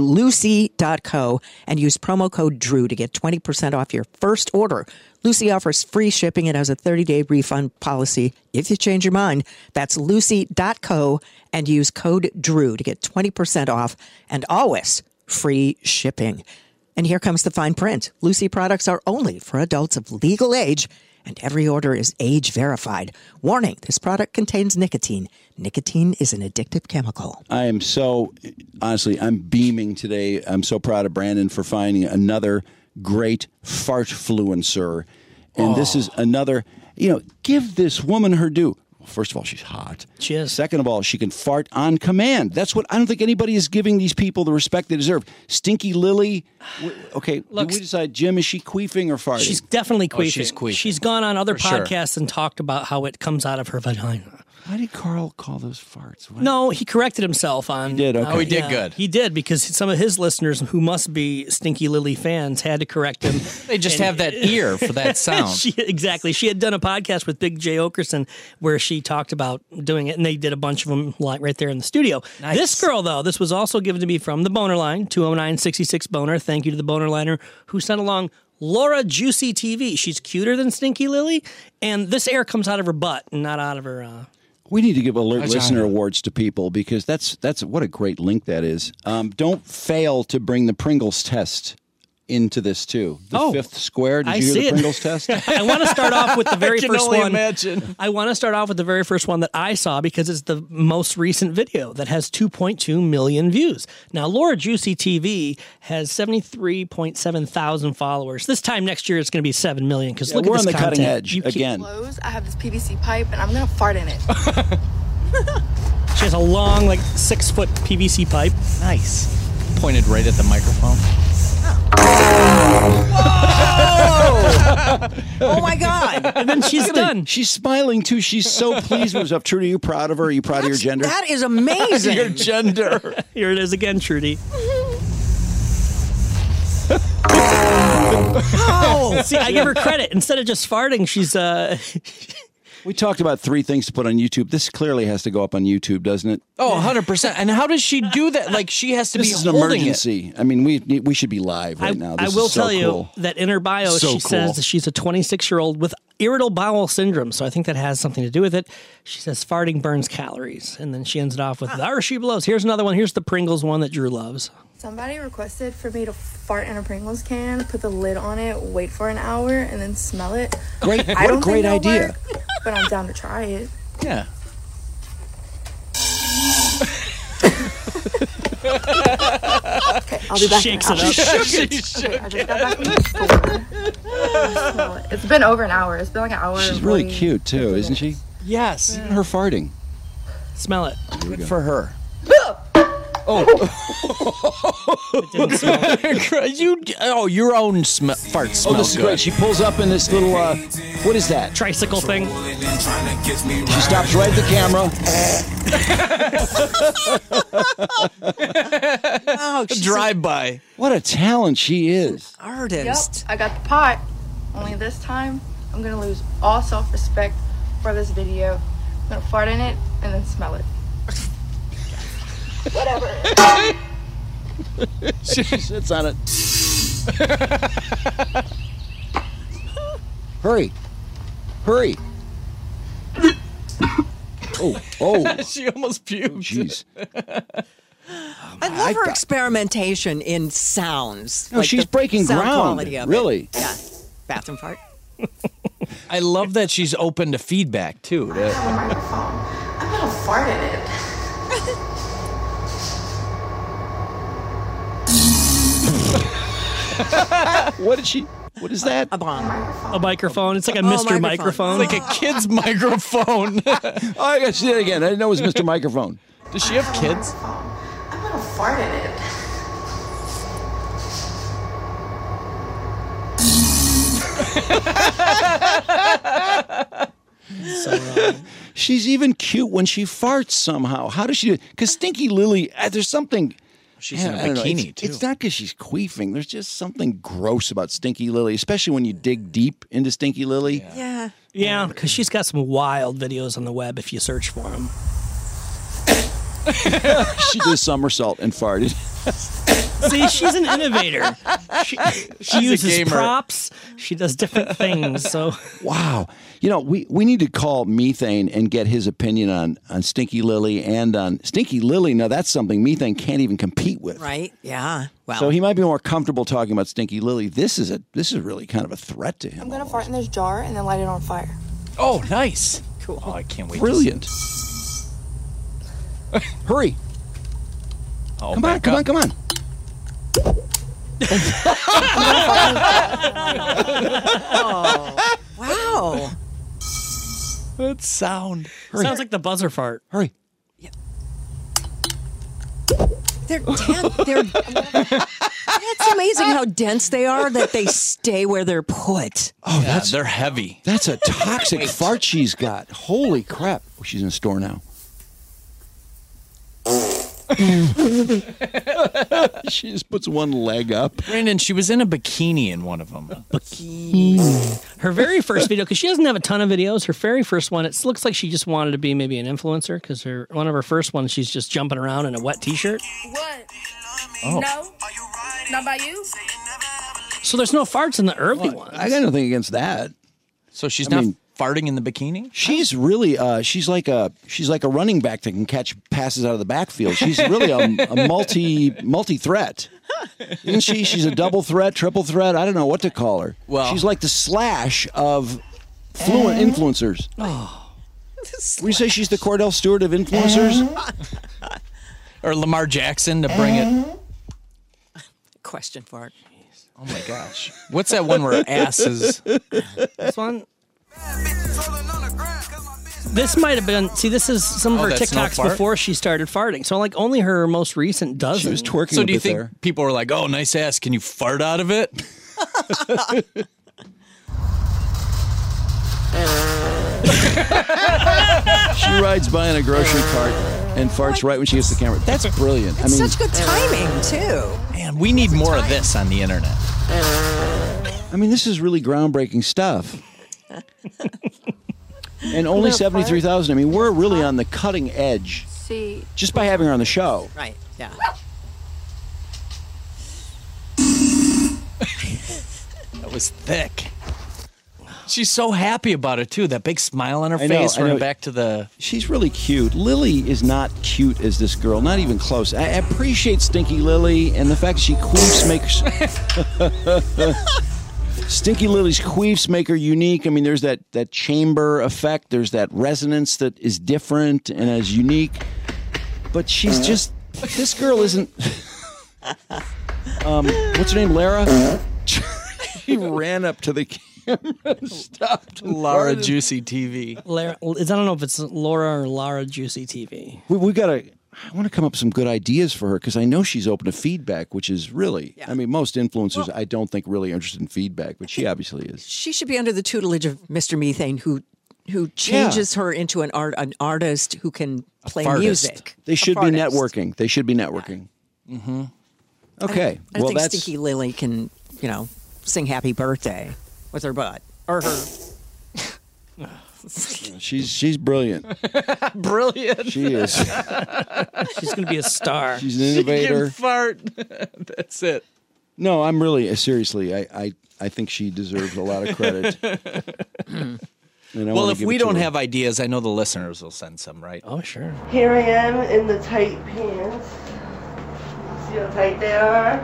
Lucy.co and use promo code DREW to get 20% off your first order. Lucy offers free shipping and has a 30-day refund policy if you change your mind. That's Lucy.co and use code DREW to get 20% off and always free shipping. And here comes the fine print. Lucy products are only for adults of legal age, and every order is age verified. Warning, this product contains nicotine. Nicotine is an addictive chemical. I am so, honestly, I'm beaming today. I'm so proud of Brandon for finding another great fartfluencer. And this is another, give this woman her due. First of all, she's hot. She is. Second of all, she can fart on command. That's what I don't think anybody is giving these people the respect they deserve. Stinky Lily. Okay, look, did we decide, Jim, is she queefing or farting? She's definitely queefing. She's queefing. She's gone on other For podcasts sure. and talked about how it comes out of her vagina. Why did Carl call those farts? What? No, he corrected himself on. He did, okay. Oh, he did good. He did, because some of his listeners who must be Stinky Lily fans had to correct him. They just have that ear for that sound. Exactly. She had done a podcast with Big J. Okerson where she talked about doing it, and they did a bunch of them right there in the studio. Nice. This girl, though, this was also given to me from the Boner Line, 209-66-BONER. Thank you to the Boner Liner who sent along Laura Juicy TV. She's cuter than Stinky Lily, and this air comes out of her butt and not out of her. We need to give alert listener awards to people because that's what a great link that is. Don't fail to bring the Pringles test into this too. The fifth square. Did you hear the Pringles test? I want to start off with the very first one. Imagine. I want to start off with the very first one that I saw because it's the most recent video that has 2.2 million views. Now, Laura Juicy TV has 73.7 thousand followers. This time next year, it's going to be 7 million because look at this content. We're on the cutting edge again. I have this PVC pipe and I'm going to fart in it. She has a long, 6-foot PVC pipe. Nice. Pointed right at the microphone. Oh my God. And then she's done. She's smiling too. She's so pleased with herself. Trudy, are you proud of her? Are you proud of your gender? That is amazing. Your gender. Here it is again, Trudy. Oh. See, I give her credit. Instead of just farting, she's We talked about 3 things to put on YouTube. This clearly has to go up on YouTube, doesn't it? Oh, 100%. And how does she do that? Like, she has to This be is an holding emergency. I mean, we should be live right now. This I will is so tell you cool. that in her bio, she says that she's a 26-year-old with irritable bowel syndrome. So I think that has something to do with it. She says farting burns calories. And then she ends it off with, she blows. Here's another one. Here's the Pringles one that Drew loves. Somebody requested for me to fart in a Pringles can, put the lid on it, wait for an hour, and then smell it. Great. What a great idea. Work, but I'm down to try it. Yeah. Okay, I'll be back. Shakes it up. Okay, I just got back from the store. It's been over an hour. It's been like an hour. She's really cute too, isn't she? Yes. Even her farting. Smell it. Good for her. Oh, It didn't smell. Your own fart smell. this is great. She pulls up in this little, what is that? Tricycle thing. She stops right at the camera. Wow, Drive-by. What a talent she is. Artist. Yep, I got the pot. Only this time, I'm gonna lose all self-respect for this video. I'm gonna fart in it and then smell it. Whatever. She sits on it. Hurry. Hurry. Oh. She almost puked. Jeez. I love her experimentation in sounds. No, she's breaking sound ground. quality of Really? it. Yeah. Bathroom fart. I love that she's open to feedback, too. I have a microphone. I'm gonna fart in it. What is that? A bomb. A microphone. It's like a Mr. Microphone. It's like a kid's microphone. Oh, I got to see it again. I didn't know it was Mr. Microphone. Does she have kids? I'm gonna fart in it. She's even cute when she farts somehow. How does she do it? Because Stinky Lily, there's something... She's in a bikini, too. It's not because she's queefing. There's just something gross about Stinky Lily, especially when you dig deep into Stinky Lily. Yeah. Yeah, because she's got some wild videos on the web if you search for them. She did a somersault and farted. See, she's an innovator. She uses props. She does different things. So wow, we need to call Methane and get his opinion on Stinky Lily and on Stinky Lily. Now that's something Methane can't even compete with, right? Yeah. Well, so he might be more comfortable talking about Stinky Lily. This is really kind of a threat to him. I'm gonna fart in this jar and then light it on fire. Oh, nice. Cool. Oh, I can't wait. Brilliant. Hurry. Oh, come on. Oh, wow. That sound. Sounds like the buzzer fart. Hurry. Yeah. They're it's amazing how dense they are that they stay where they're put. Oh, yeah, they're heavy. That's a toxic fart she's got. Holy crap. Oh, she's in a store now. She just puts one leg up. Brandon, she was in a bikini in one of them. Her very first video, because she doesn't have a ton of videos. Her very first one, it looks like she just wanted to be maybe an influencer. Because one of her first ones, she's just jumping around in a wet T-shirt. What? Oh. No. Not by you. So there's no farts in the early ones. I got nothing against that. So she's not farting in the bikini? She's really she's like a running back that can catch passes out of the backfield. She's really a multi threat. Isn't she? She's a double threat, triple threat. I don't know what to call her. Well, she's like the Slash of fluent influencers. Oh. We say she's the Cordell Stewart of influencers? Or Lamar Jackson to bring it. Question fart. Oh my gosh. What's that one where ass is? This one? This might have been, this is some of her TikToks before she started farting. So like only her most recent dozen. She was twerking So do you think people were like, oh, nice ass, can you fart out of it? She rides by in a grocery cart and farts right when she hits the camera. That's brilliant. It's such good timing, too. Man, we need more of this on the internet. I mean, this is really groundbreaking stuff. And only 73,000. I mean, we're really on the cutting edge. See. Just by having her on the show. Right, yeah. That was thick. She's so happy about it, too. That big smile on her I know, face I know. running back to the... She's really cute. Lily is not cute as this girl. Not even close. I appreciate Stinky Lily and the fact that she queefs makes... Stinky Lily's queefs make her unique. I mean, there's that chamber effect. There's that resonance that is different and as unique. But she's just... This girl isn't... what's her name? Lara? She ran up to the camera and stopped. Laura Juicy TV. I don't know if it's Laura or Lara Juicy TV. We got to... I want to come up with some good ideas for her because I know she's open to feedback, which is really... I mean, most influencers I don't think really interested in feedback, but she obviously is. She should be under the tutelage of Mr. Methane, who changes her into an artist who can play music. They should be networking. They should be networking. Mm-hmm. Okay. I think Stinky Lily can, sing Happy Birthday with her butt. Or her... She's brilliant. Brilliant. She is. She's going to be a star. She's an innovator. She can fart. That's it. No, I'm really, seriously, I think she deserves a lot of credit. Well, if we don't have ideas, I know the listeners will send some, right? Oh, sure. Here I am in the tight pants. See how tight they are?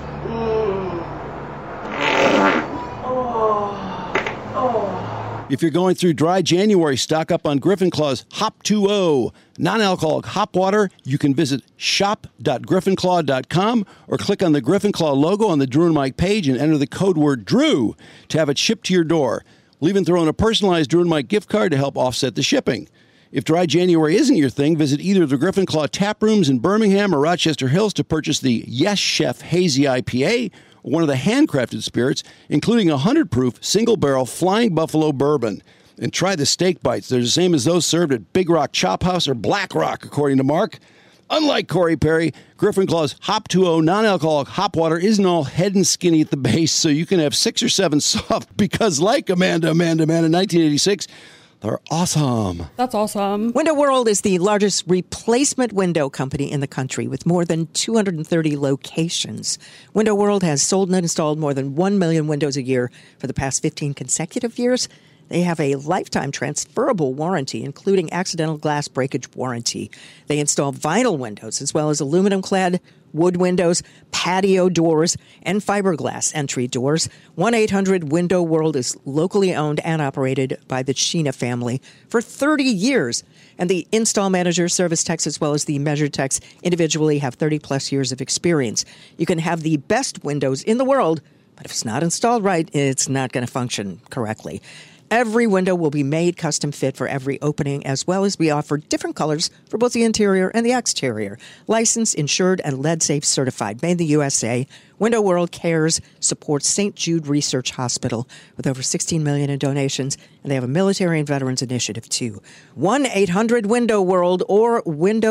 Oh. If you're going through dry January, stock up on Griffin Claw's Hop 2.0 non-alcoholic hop water. You can visit shop.griffinclaw.com or click on the Griffin Claw logo on the Drew and Mike page and enter the code word DREW to have it shipped to your door. We'll even throw in a personalized Drew and Mike gift card to help offset the shipping. If dry January isn't your thing, visit either the Griffin Claw tap rooms in Birmingham or Rochester Hills to purchase the Yes Chef Hazy IPA, or one of the handcrafted spirits, including a 100-proof single-barrel Flying Buffalo bourbon. And try the steak bites. They're the same as those served at Big Rock Chop House or Black Rock, according to Mark. Unlike Corey Perry, Griffin Claw's Hop 2.0 non-alcoholic hop water isn't all head and skinny at the base, so you can have 6 or 7 soft because, like Amanda in 1986, they're awesome. That's awesome. Window World is the largest replacement window company in the country with more than 230 locations. Window World has sold and installed more than 1 million windows a year for the past 15 consecutive years. They have a lifetime transferable warranty, including accidental glass breakage warranty. They install vinyl windows as well as aluminum-clad wood windows, patio doors, and fiberglass entry doors. 1-800-WINDOW WORLD is locally owned and operated by the Sheena family for 30 years. And the install managers, service techs, as well as the measure techs individually have 30-plus years of experience. You can have the best windows in the world, but if it's not installed right, it's not going to function correctly. Every window will be made custom fit for every opening, as well as we offer different colors for both the interior and the exterior. Licensed, insured, and lead-safe certified. Made in the USA. Window World cares, supports St. Jude Research Hospital with over $16 million in donations, and they have a military and veterans initiative, too. 1-800-WINDOW-WORLD or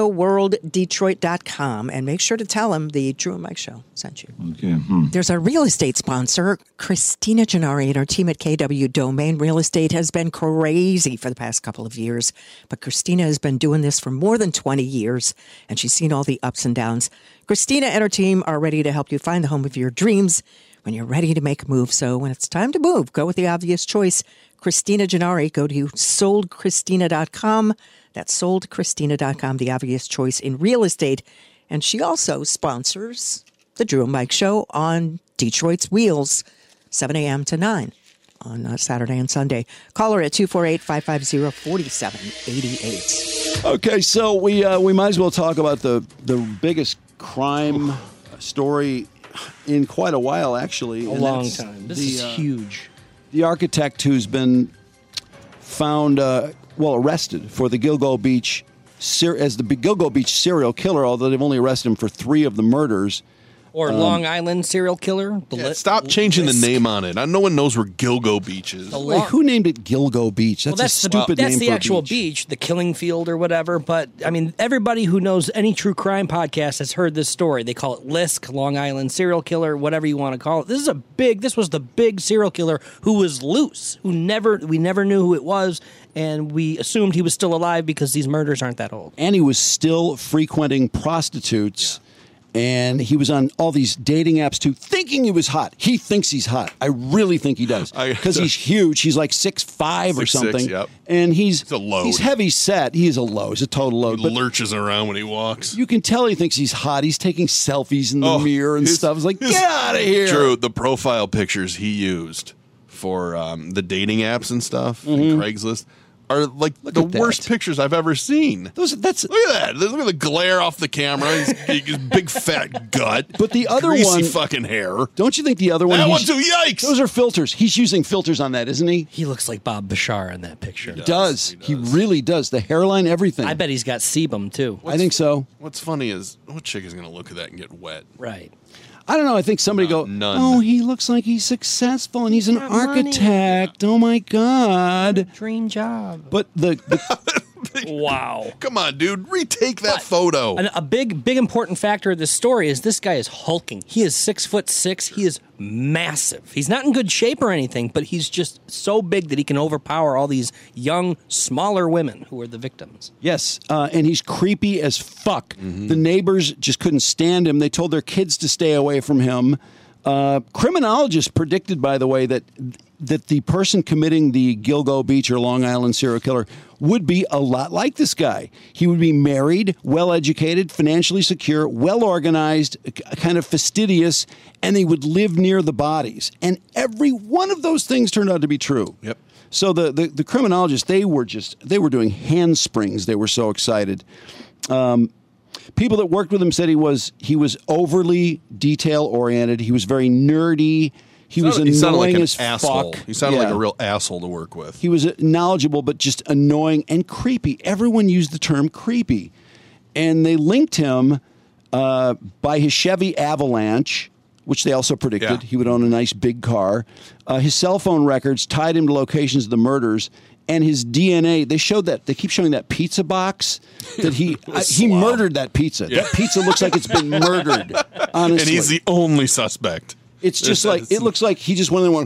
windowworlddetroit.com, and make sure to tell them the Drew and Mike Show sent you. Okay. There's our real estate sponsor, Christina Gennari, and her team at KW Domain Real Estate has been crazy for the past couple of years, but Christina has been doing this for more than 20 years, and she's seen all the ups and downs. Christina and her team are ready to help you find the home of your dreams. when you're ready to make a move. So when it's time to move, go with the obvious choice, Christina Gennari. Go to soldchristina.com. That's soldchristina.com, the obvious choice in real estate. And she also sponsors the Drew and Mike Show on Detroit's Wheels, 7 a.m. to 9 on Saturday and Sunday. Call her at 248-550-4788. Okay, so we might as well talk about the biggest crime story in quite a while, actually. A long time. This is huge. The architect who's been found, arrested for the Gilgo Beach as the Gilgo Beach serial killer, although they've only arrested him for 3 of the murders. Or Long Island serial killer. Stop changing the name on it. No one knows where Gilgo Beach is. Wait, who named it Gilgo Beach? That's a stupid name. That's the for actual a beach, the killing field or whatever. But, I mean, everybody who knows any true crime podcast has heard this story. They call it Lisk, Long Island serial killer, whatever you want to call it. This was the big serial killer who was loose, we never knew who it was, and we assumed he was still alive because these murders aren't that old. And he was still frequenting prostitutes. Yeah. And he was on all these dating apps, too, thinking he was hot. He thinks he's hot. I really think he does. Because he's huge. He's like 6'5" or something. 6'6", yep. And he's a load. He's heavy set. He is a load. He's a total load. He lurches around when he walks. You can tell he thinks he's hot. He's taking selfies in the mirror and stuff. It's like, get out of here. Drew, the profile pictures he used for the dating apps and stuff, and Craigslist, are like the worst pictures I've ever seen. Look at that. Look at the glare off the camera. His big fat gut. But the other greasy one, fucking hair. Don't you think the other one? That one too. Yikes! Those are filters. He's using filters on that, isn't he? He looks like Bob Bashar in that picture. He does. He really does. The hairline, everything. I bet he's got sebum too. I think so. What's funny is, what chick is going to look at that and get wet? Right. I don't know. I think somebody oh, he looks like he's successful and he's an architect. Money. Oh, my God. Dream job. But the wow. Come on, dude. Retake that photo. A big important factor of this story is this guy is hulking. He is 6'6". He is massive. He's not in good shape or anything, but he's just so big that he can overpower all these young, smaller women who are the victims. Yes, and he's creepy as fuck. The neighbors just couldn't stand him. They told their kids to stay away from him. Criminologists predicted, by the way, that the person committing the Gilgo Beach or Long Island serial killer would be a lot like this guy. He would be married, well-educated, financially secure, well-organized, kind of fastidious, and he would live near the bodies. And every one of those things turned out to be true. Yep. So the criminologists, they were doing handsprings. They were so excited. People that worked with him said he was overly detail-oriented. He was very nerdy. He sounded like an asshole. He sounded like a real asshole to work with. He was knowledgeable, but just annoying and creepy. Everyone used the term creepy. And they linked him by his Chevy Avalanche, which they also predicted. He would own a nice big car. His cell phone records tied him to locations of the murders. And his DNA, they keep showing that pizza box that he murdered that pizza. Yeah. That pizza looks like it's been murdered, honestly. And he's the only suspect. It's just it looks like he just went in one,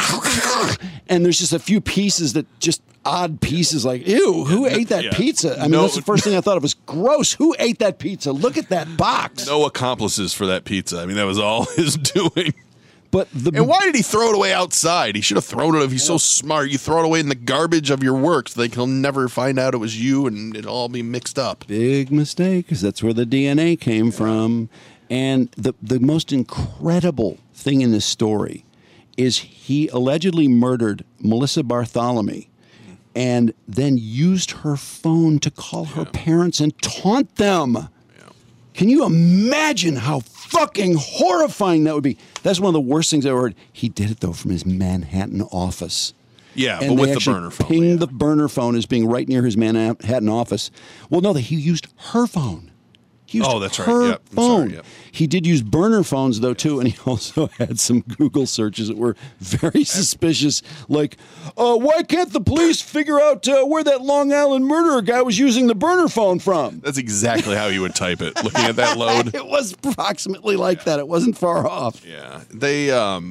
and there's just a few pieces that just odd pieces like, ew, who ate that pizza? I mean, that's the first thing I thought of was gross. Who ate that pizza? Look at that box. No accomplices for that pizza. I mean, that was all his doing. And why did he throw it away outside? He should have thrown it. If he's so smart, you throw it away in the garbage of your work so he'll never find out it was you and it'll all be mixed up. Big mistake, because that's where the DNA came from. And the most incredible thing in this story is he allegedly murdered Melissa Bartholomew and then used her phone to call her parents and taunt them. Yeah. Can you imagine how fucking horrifying that would be? That's one of the worst things I ever heard. He did it, though, from his Manhattan office. Yeah, and but with the burner phone. Pinged the burner phone as being right near his Manhattan office. Well, no, he used her phone. That's right. Yep. Phone. Yep. He did use burner phones, though, too, and he also had some Google searches that were very suspicious. Like, why can't the police figure out where that Long Island murderer guy was using the burner phone from? That's exactly how you would type it, looking at that load. It was approximately like that. It wasn't far off. Yeah. They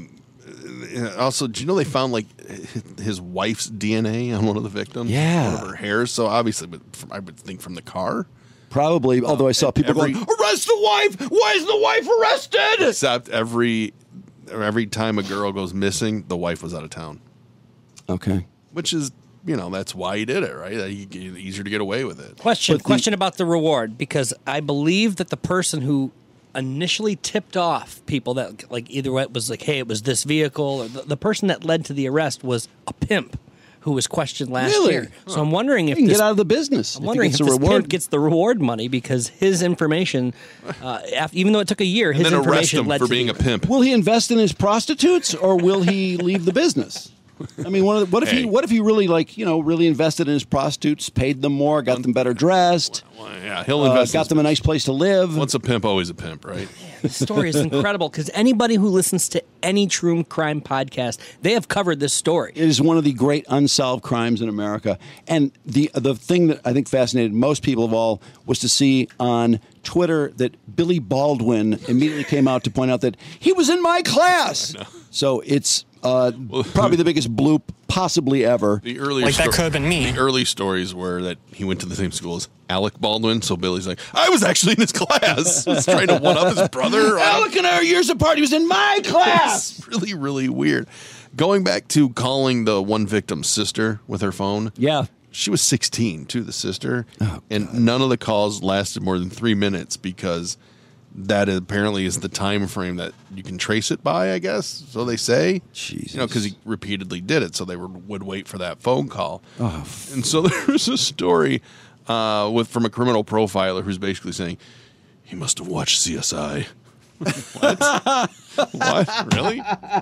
also, do you know they found, like, his wife's DNA on one of the victims? Yeah. One of her hairs. So, obviously, I would think from the car. Probably, although I saw people going, arrest the wife! Why is the wife arrested? Except every every time a girl goes missing, the wife was out of town. Okay. Which is, that's why he did it, right? Easier to get away with it. Question about the reward, because I believe that the person who initially tipped off people that either it was hey, it was this vehicle, or the person that led to the arrest was a pimp who was questioned last year. So I'm wondering if he can get out of the business. I'm wondering if this pimp gets the reward money because his information, even though it took a year, his information led for to being a pimp. Will he invest in his prostitutes or will he leave the business? I mean, what if he really really invested in his prostitutes, paid them more, got them better dressed? Yeah, he'll invest. Got them a nice place to live. Once a pimp, always a pimp, right? This story is incredible because anybody who listens to any true crime podcast, they have covered this story. It is one of the great unsolved crimes in America. And the thing that I think fascinated most people of all was to see on Twitter that Billy Baldwin immediately came out to point out that he was in my class. So it's probably the biggest bloop possibly ever. The early that could have been me. The early stories were that he went to the same school as Alec Baldwin. So Billy's like, I was actually in his class. He's trying to one up his brother. Alec and I are years apart. He was in my class. It's really, really weird. Going back to calling the one victim's sister with her phone. Yeah. She was 16, too, the sister. And none of the calls lasted more than 3 minutes because that apparently is the time frame that you can trace it by, I guess. So they say. Jesus. Because he repeatedly did it. So they would wait for that phone call. Oh, and so there was a story from a criminal profiler who's basically saying, he must have watched CSI. What? What? Really?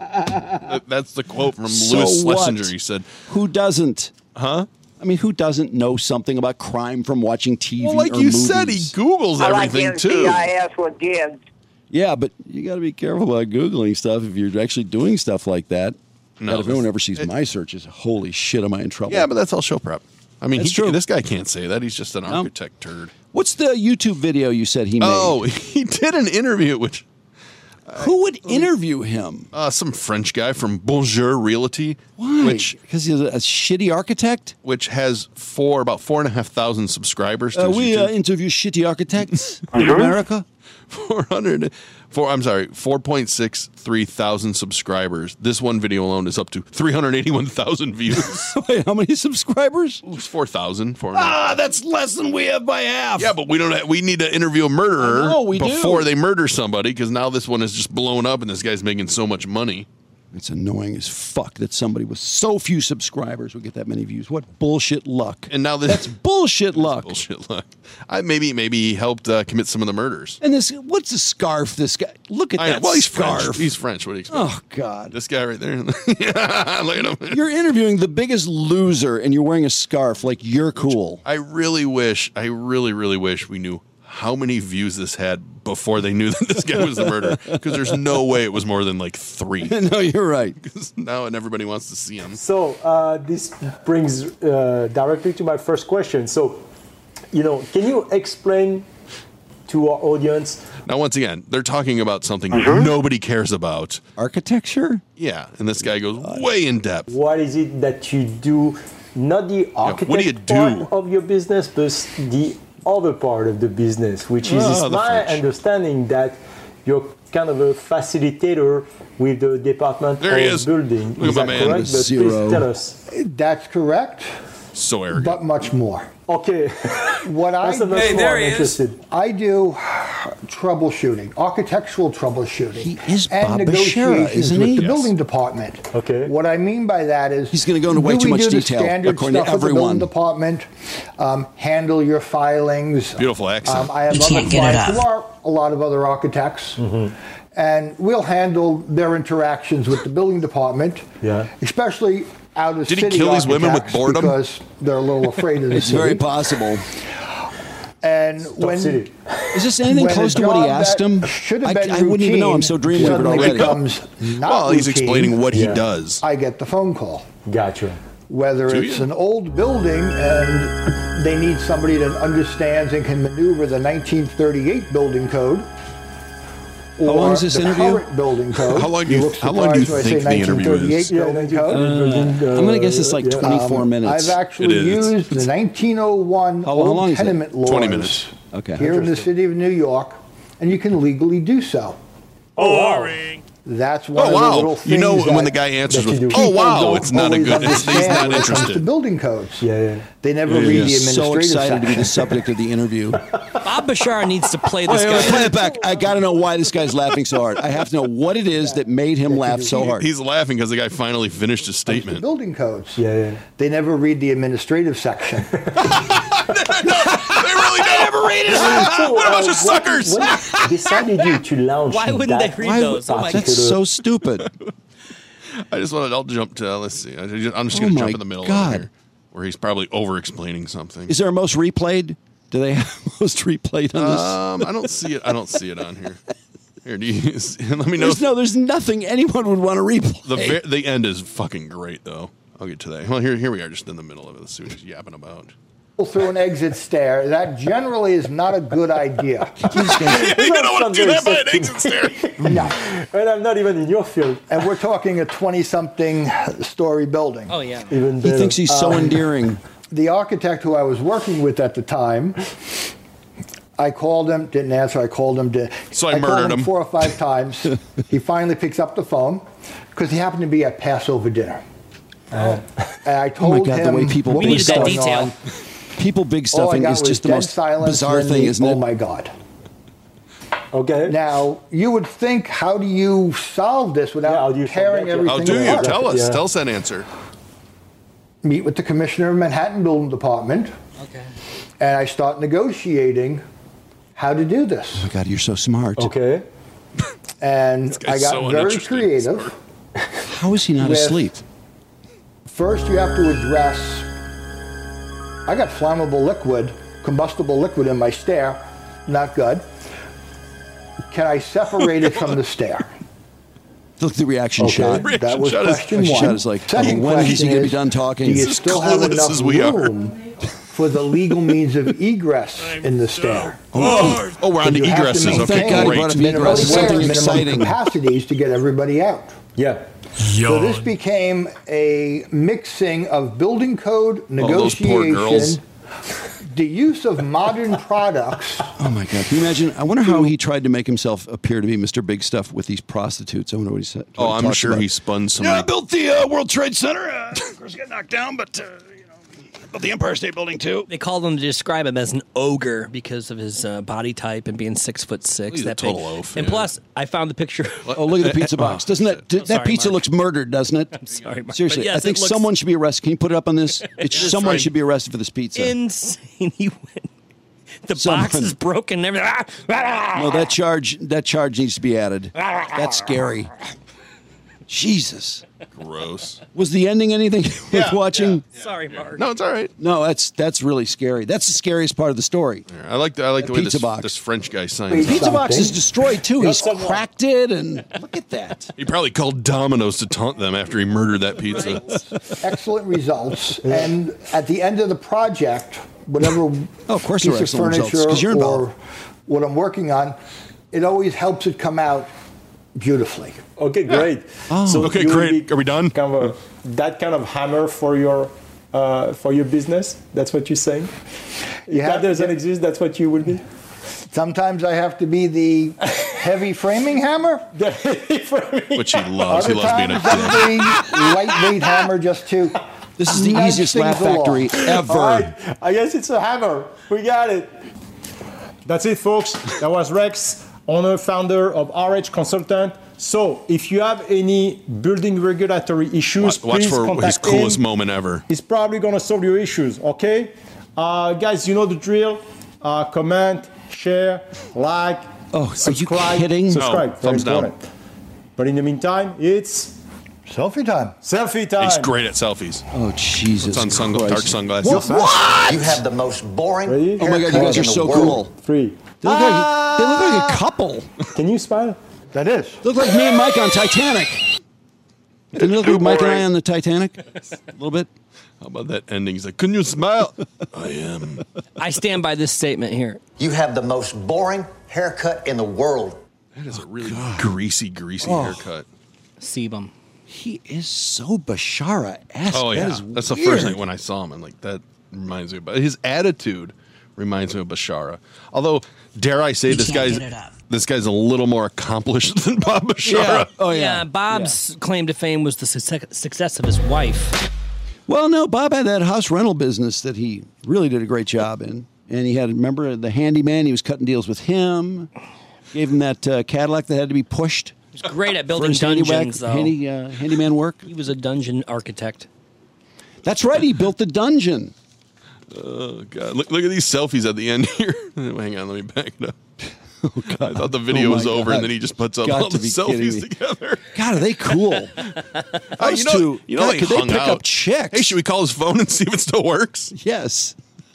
That's the quote from Louis Schlesinger. He said, who doesn't? Huh? I mean, who doesn't know something about crime from watching TV or movies? Well, like you said, he Googles everything, too. NCIS what gives. Yeah, but you got to be careful about Googling stuff if you're actually doing stuff like that. No, if anyone ever sees my searches, holy shit, am I in trouble? Yeah, but that's all show prep. I mean, That's true. This guy can't say that. He's just an architect turd. What's the YouTube video you said he made? Oh, he did an interview, which... Who would interview him? Some French guy from Bonjour Realty. Why? Because he's a shitty architect? Which has about 4,500 subscribers to his we YouTube. interview shitty architects in America. 4.63 thousand subscribers. This one video alone is up to 381,000 views. Wait, how many subscribers? 4,000. That's less than we have by half. Yeah, but we don't. We need to interview a murderer before do. they murder somebody because now this one is just blown up and this guy's making so much money. It's annoying as fuck that somebody with so few subscribers would get that many views. What bullshit luck! And now that's bullshit luck. Bullshit luck. Maybe he helped commit some of the murders. And what's the scarf? This guy, look at that he's scarf. French. He's French. What do you expect? Oh God, this guy right there. Look at him. You're interviewing the biggest loser, and you're wearing a scarf like you're cool. I really wish we knew how many views this had before they knew that this guy was the murderer. Because there's no way it was more than like 3. No, you're right. Because now everybody wants to see him. So this brings directly to my first question. So, can you explain to our audience? Now, once again, they're talking about something nobody cares about. Architecture? Yeah, and this guy goes way in depth. What is it that you do, not the architect part of your business, but the other part of the business, which is my understanding that you're kind of a facilitator with the Department of Building. Look is at that my man. correct? But please tell us. That's correct. So arrogant. But much more. Okay. What I do, I do troubleshooting, architectural troubleshooting. He is and Bob negotiations Bashara, isn't with he? the building department. Okay. What I mean by that is he's going to go into way too much detail, standard according to stuff with the everyone. building department, handle your filings. Beautiful accent. I have other clients who are a lot of other architects. Mm-hmm. And we'll handle their interactions with the building department, especially out of city Did he kill these women with architects boredom? because they're a little afraid of the It's city. very possible. And when Is this anything close to what he asked him? I wouldn't even know. I'm so dreaming of it already. Becomes not he's routine, explaining what he does. I get the phone call. Gotcha. Whether it's an old building and they need somebody that understands and can maneuver the 1938 building code. How long is this the interview? Current building code. How long do you think the interview is? Building code. I'm going to guess it's like 24 minutes. I've actually used the 1901 old tenement laws 20 minutes. Okay. here in the city of New York, and you can legally do so. Boring. That's one of wow. the little things. You know when that- the guy answers that with, people "Oh wow," don't it's not a always good. He's understand not when it comes to interested. building codes. Yeah. They never read the He's so administrative excited to be the section. subject of the interview. Bob Bashara needs to play this Wait, guy. play it back. I got to know why this guy's laughing so hard. I have to know what it is that made him laugh so hard. He's laughing because the guy finally finished his statement. Building codes. Yeah. They never read the administrative section. They really don't ever read it. What a bunch of suckers! What decided you to launch? Why wouldn't that they read those? Oh my That's so stupid. I just want to. I'll jump to. Let's see. I'm just Oh going to my jump in the middle God. of here, where he's probably over-explaining something. Is there a most replayed? Do they have most replayed on this? I don't see it. I don't see it on here. Here, do you, let me know. There's nothing anyone would want to replay. The end is fucking great, though. I'll get to that. Well, here we are, just in the middle of it. Let's see what he's yapping about. Through an exit stair, that generally is not a good idea. You don't want to do that by an exit stair. No. And I'm not even in your field. And we're talking a 20-something story building. Oh yeah. Even He thinks he's so endearing. The architect who I was working with at the time, I called him, didn't answer. I called him. So I murdered called him 4 or 5 times. He finally picks up the phone because he happened to be at Passover dinner. And I told Oh my God, him the way people what big was stuff. going on. People big All I stuffing got is was just the dead most silence, bizarre then thing, the, isn't it? Oh my God. Okay. Now, you would think, how do you solve this without tearing everything How do you? apart? Tell us. Tell us that answer. Meet with the commissioner of Manhattan Building Department. Okay. And I start negotiating how to do this. Oh my God, you're so smart. Okay. And I guy's got so very uninteresting. creative. How is he not With- asleep? First, you have to address, I got flammable liquid, combustible liquid in my stair. Not good. Can I separate it from the stair? Look at the reaction shot. That was question Reaction one. shot is like, Second when is question he going to be is, done talking? do you This is still have clueless enough as we are. room for the legal means of egress in the stair? Oh, we're on to You have to egresses. Okay, Thank God he great. brought up minimum egress. square, Something minimum exciting. capacities to get everybody out. Yeah. So this became a mixing of building code, those poor girls. negotiation, the use of modern products. Oh my God! Can you imagine? I wonder how he tried to make himself appear to be Mr. Big Stuff with these prostitutes. I wonder what he said. Oh, what he I'm talked sure about. he spun some. Yeah, I built the World Trade Center. Of course, it got knocked down, but built the Empire State Building too. They called him to describe him as an ogre because of his body type and being 6'6". He's a that total big. oaf, And yeah. plus, I found the picture. Oh, look at the pizza box. Doesn't that sorry, pizza Mark. looks murdered? Doesn't it? I'm sorry, Mark, Seriously, but yes, I think it looks someone should be arrested. Can you put it up on this? Someone right. should be arrested for this pizza. Insane. He went. The Someone- box is broken. And everything. No, that charge needs to be added. That's scary. Jesus. Gross. Was the ending anything worth watching? Sorry, Mark. No, it's all right. No, that's really scary. That's the scariest part of the story. I like the way pizza this, box. this French guy signs. Pizza up. box is destroyed too. He's cracked it, and look at that. He probably called Domino's to taunt them after he murdered that pizza. Excellent results. And at the end of the project, whatever of course there piece are of excellent results, furniture 'cause you're involved. or what I'm working on, it always helps it come out beautifully. Okay, great. Oh. Okay, you will great. be Are we done? Kind of that kind of hammer for your business. That's what you're saying. If that doesn't exist, that's what you will be. Sometimes I have to be the heavy framing hammer. Which he loves. He Other loves being times a I'm the lightweight hammer just to. This is the nudge easiest things laugh factory along. ever. All right, I guess it's a hammer. We got it. That's it, folks. That was Rex, owner, founder of RH Consultant. So, if you have any building regulatory issues, Watch please for his contact coolest him. moment ever. He's probably going to solve your issues, okay? Guys, you know the drill. Comment, share, like, subscribe. kidding? Subscribe. No, Very thumbs down. important. But in the meantime, it's selfie time. Selfie time. He's great at selfies. Oh, Jesus. It's on dark sunglasses. What? You have the most boring. Ready? Oh my God, you guys are so cool. 3. They look like a couple. Can you smile? That is. Look like me and Mike on Titanic. Didn't it look like Mike and I on the Titanic? A little bit. How about that ending? He's like, "Can you smile?" I am. I stand by this statement here. You have the most boring haircut in the world. That is a really greasy haircut. Sebum. He is so Bashara-esque. Oh yeah, That is that's the weird. first thing when I saw him. I'm like, that reminds me about his attitude. reminds me of Bashara. Although, dare I say, this guy's a little more accomplished than Bob Bashara. Yeah. Oh yeah. Bob's claim to fame was the success of his wife. Well, no, Bob had that house rental business that he really did a great job in. And he had, remember, the handyman, he was cutting deals with him. Gave him that Cadillac that had to be pushed. He was great at building dungeons, though. Handyman work. He was a dungeon architect. That's right, he built the dungeon. Oh, God. Look at these selfies at the end here. Hang on, let me back it up. Oh, God. I thought the video was over, and then he just puts up all the selfies together. God, are they cool? Those two, God, could they pick up chicks? Hey, should we call his phone and see if it still works? Yes.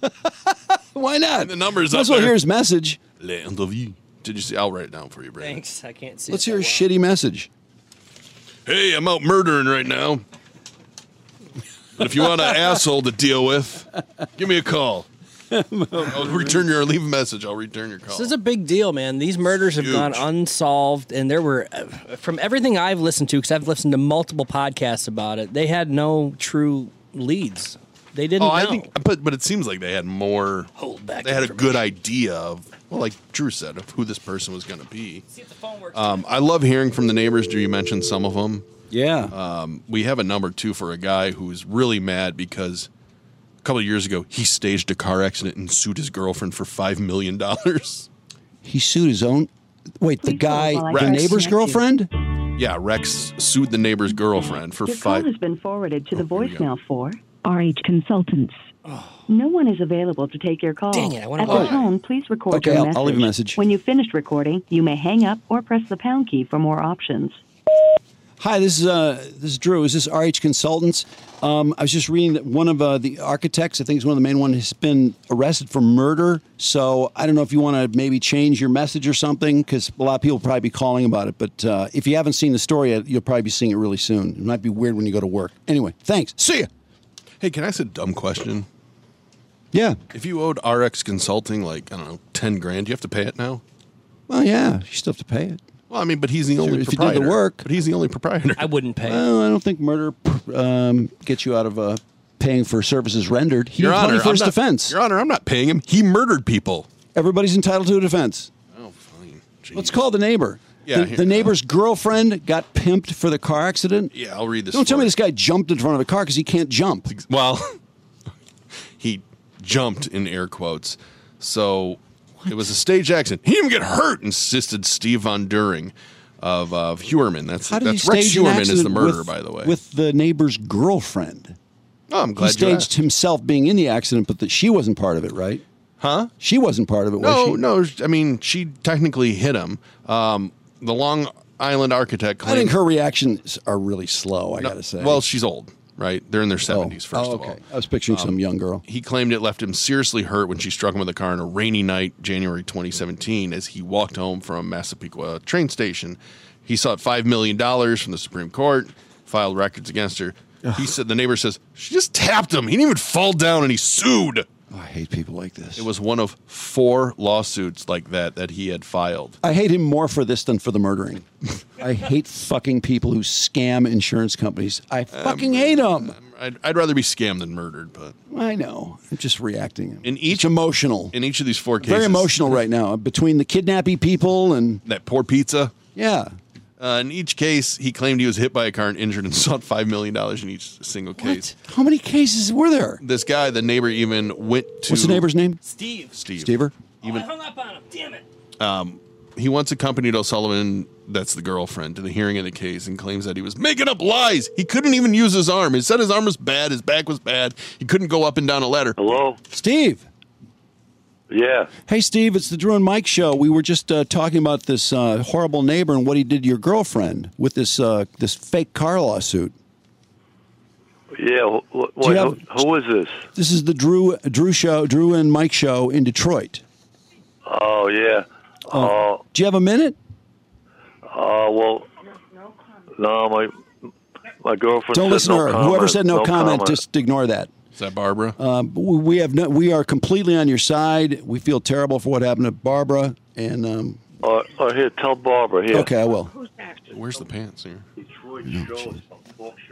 Why not? And the number's Might up as well there. hear his message. Did you see? I'll write it down for you, Brandon. Thanks. I can't see. Let's hear his shitty message. Hey, I'm out murdering right now. But if you want an asshole to deal with, give me a call. Leave a message. I'll return your call. This is a big deal, man. These murders have gone unsolved, and there were, from everything I've listened to, because I've listened to multiple podcasts about it, they had no true leads. They didn't know. I think, but it seems like they had more. They had a good idea of, well, like Drew said, of who this person was going to be. See if the phone works. I love hearing from the neighbors. Drew, you mentioned some of them. Yeah. We have a number, too, for a guy who's really mad because a couple of years ago, he staged a car accident and sued his girlfriend for $5 million. He sued his own... Wait, the guy, the neighbor's girlfriend? Yeah, Rex sued the neighbor's girlfriend for Your call has been forwarded to the voicemail for RH Consultants. No one is available to take your call. Dang it, I want At to the tone, please record Okay, your I'll message. leave a message. When you've finished recording, you may hang up or press the pound key for more options. Hi, this is Drew. Is this RH Consultants? I was just reading that one of the architects, I think is one of the main ones, has been arrested for murder. So I don't know if you want to maybe change your message or something, because a lot of people will probably be calling about it. But if you haven't seen the story yet, you'll probably be seeing it really soon. It might be weird when you go to work. Anyway, thanks. See ya. Hey, can I ask a dumb question? Yeah. If you owed RX Consulting, like, I don't know, 10 grand, do you have to pay it now? Well, yeah, you still have to pay it. Well, I mean, but he's the only if proprietor. you did the work. But he's the only proprietor. I wouldn't pay. Well, I don't think murder gets you out of paying for services rendered. He Your needs Honor, money for his I'm not- defense. Your Honor, I'm not paying him. He murdered people. Everybody's entitled to a defense. Oh, fine. Let's call the neighbor. Yeah, the neighbor's girlfriend got pimped for the car accident. Yeah, I'll read this. Don't tell for me you. this guy jumped in front of a car because he can't jump. Well, he jumped in air quotes. So it was a stage accident. He didn't even get hurt, insisted Steve Von During of Huerman. That's How did he Rex stage an Huerman is the accident murderer, with- by the way. With the neighbor's girlfriend. Oh, I'm glad he you staged asked. himself being in the accident, but that she wasn't part of it, right? Huh? She wasn't part of it, was she? No. I mean, she technically hit him. The Long Island architect claimed... I think her reactions are really slow, I got to say. Well, she's old, right? They're in their 70s, first of all. okay. I was picturing some young girl. He claimed it left him seriously hurt when she struck him with a car on a rainy night, January 2017, as he walked home from Massapequa train station. He sought $5 million from the Supreme Court, filed records against her. He said, the neighbor says, she just tapped him. He didn't even fall down, and he sued. Oh, I hate people like this. It was one of 4 lawsuits like that he had filed. I hate him more for this than for the murdering. I hate fucking people who scam insurance companies. I fucking hate them. I'd rather be scammed than murdered, but I know. I'm just reacting. it's emotional. In each of these 4 cases, Very emotional right now. Between the kidnapping people and that poor pizza. Yeah. In each case, he claimed he was hit by a car and injured and sought $5 million in each single case. How many cases were there? This guy, the neighbor, even went to... What's the neighbor's name? Steve. Stever? I hung up on him. Damn it. He once accompanied O'Sullivan, that's the girlfriend, to the hearing of the case and claims that he was making up lies. He couldn't even use his arm. He said his arm was bad, his back was bad. He couldn't go up and down a ladder. Hello? Steve. Yeah. Hey, Steve, it's the Drew and Mike show. We were just talking about this horrible neighbor and what he did to your girlfriend with this this fake car lawsuit. Yeah. Who is this? This is the Drew and Mike show in Detroit. Oh, yeah. Do you have a minute? Well, no, my girlfriend Don't said listen no to her. comment. Whoever said no comment, just ignore that. Is that Barbara? We are completely on your side. We feel terrible for what happened to Barbara. And here, tell Barbara here. Okay, I will. Where's the pants here? Detroit show, talk show.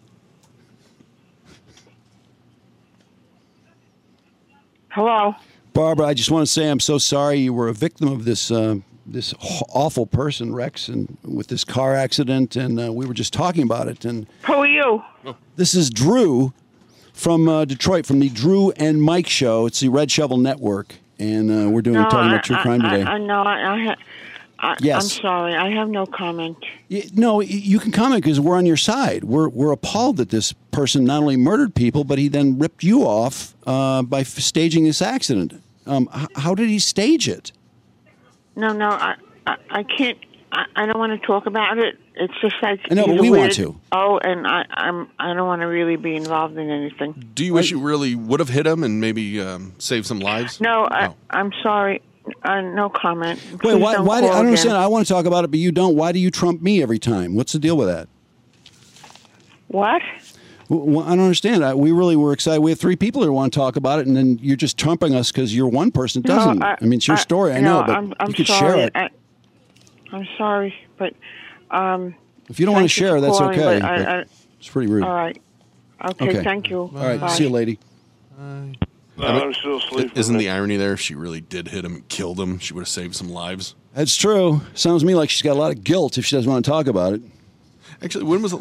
Hello. Barbara, I just want to say I'm so sorry you were a victim of this this awful person, Rex, and with this car accident, and we were just talking about it. And who are you? This is Drew from Detroit, from the Drew and Mike Show. It's the Red Shovel Network, and we're talking about true crime today. Yes. I'm sorry. I have no comment. No, you can comment because we're on your side. We're appalled that this person not only murdered people, but he then ripped you off by staging this accident. How did he stage it? No, I can't. I don't want to talk about it. It's just like I know, but we want to. Oh, and I don't want to really be involved in anything. Do you wish you really would have hit him and maybe saved some lives? No, I'm sorry. No comment. Wait, why I don't understand. I want to talk about it, but you don't. Why do you trump me every time? What's the deal with that? What? Well, I don't understand. We really were excited. We have 3 people who want to talk about it, and then you're just trumping us because you're one person that doesn't. I mean, it's your story. I know, but I'm you could sorry. share it. I'm sorry, but if you don't want to share, that's calling, okay. but It's pretty rude. All right. Okay. Thank you. All right. Bye. See you, lady. I'm still sleeping. Isn't the irony there? If she really did hit him and killed him, she would have saved some lives. That's true. Sounds to me like she's got a lot of guilt if she doesn't want to talk about it. Actually, when was it?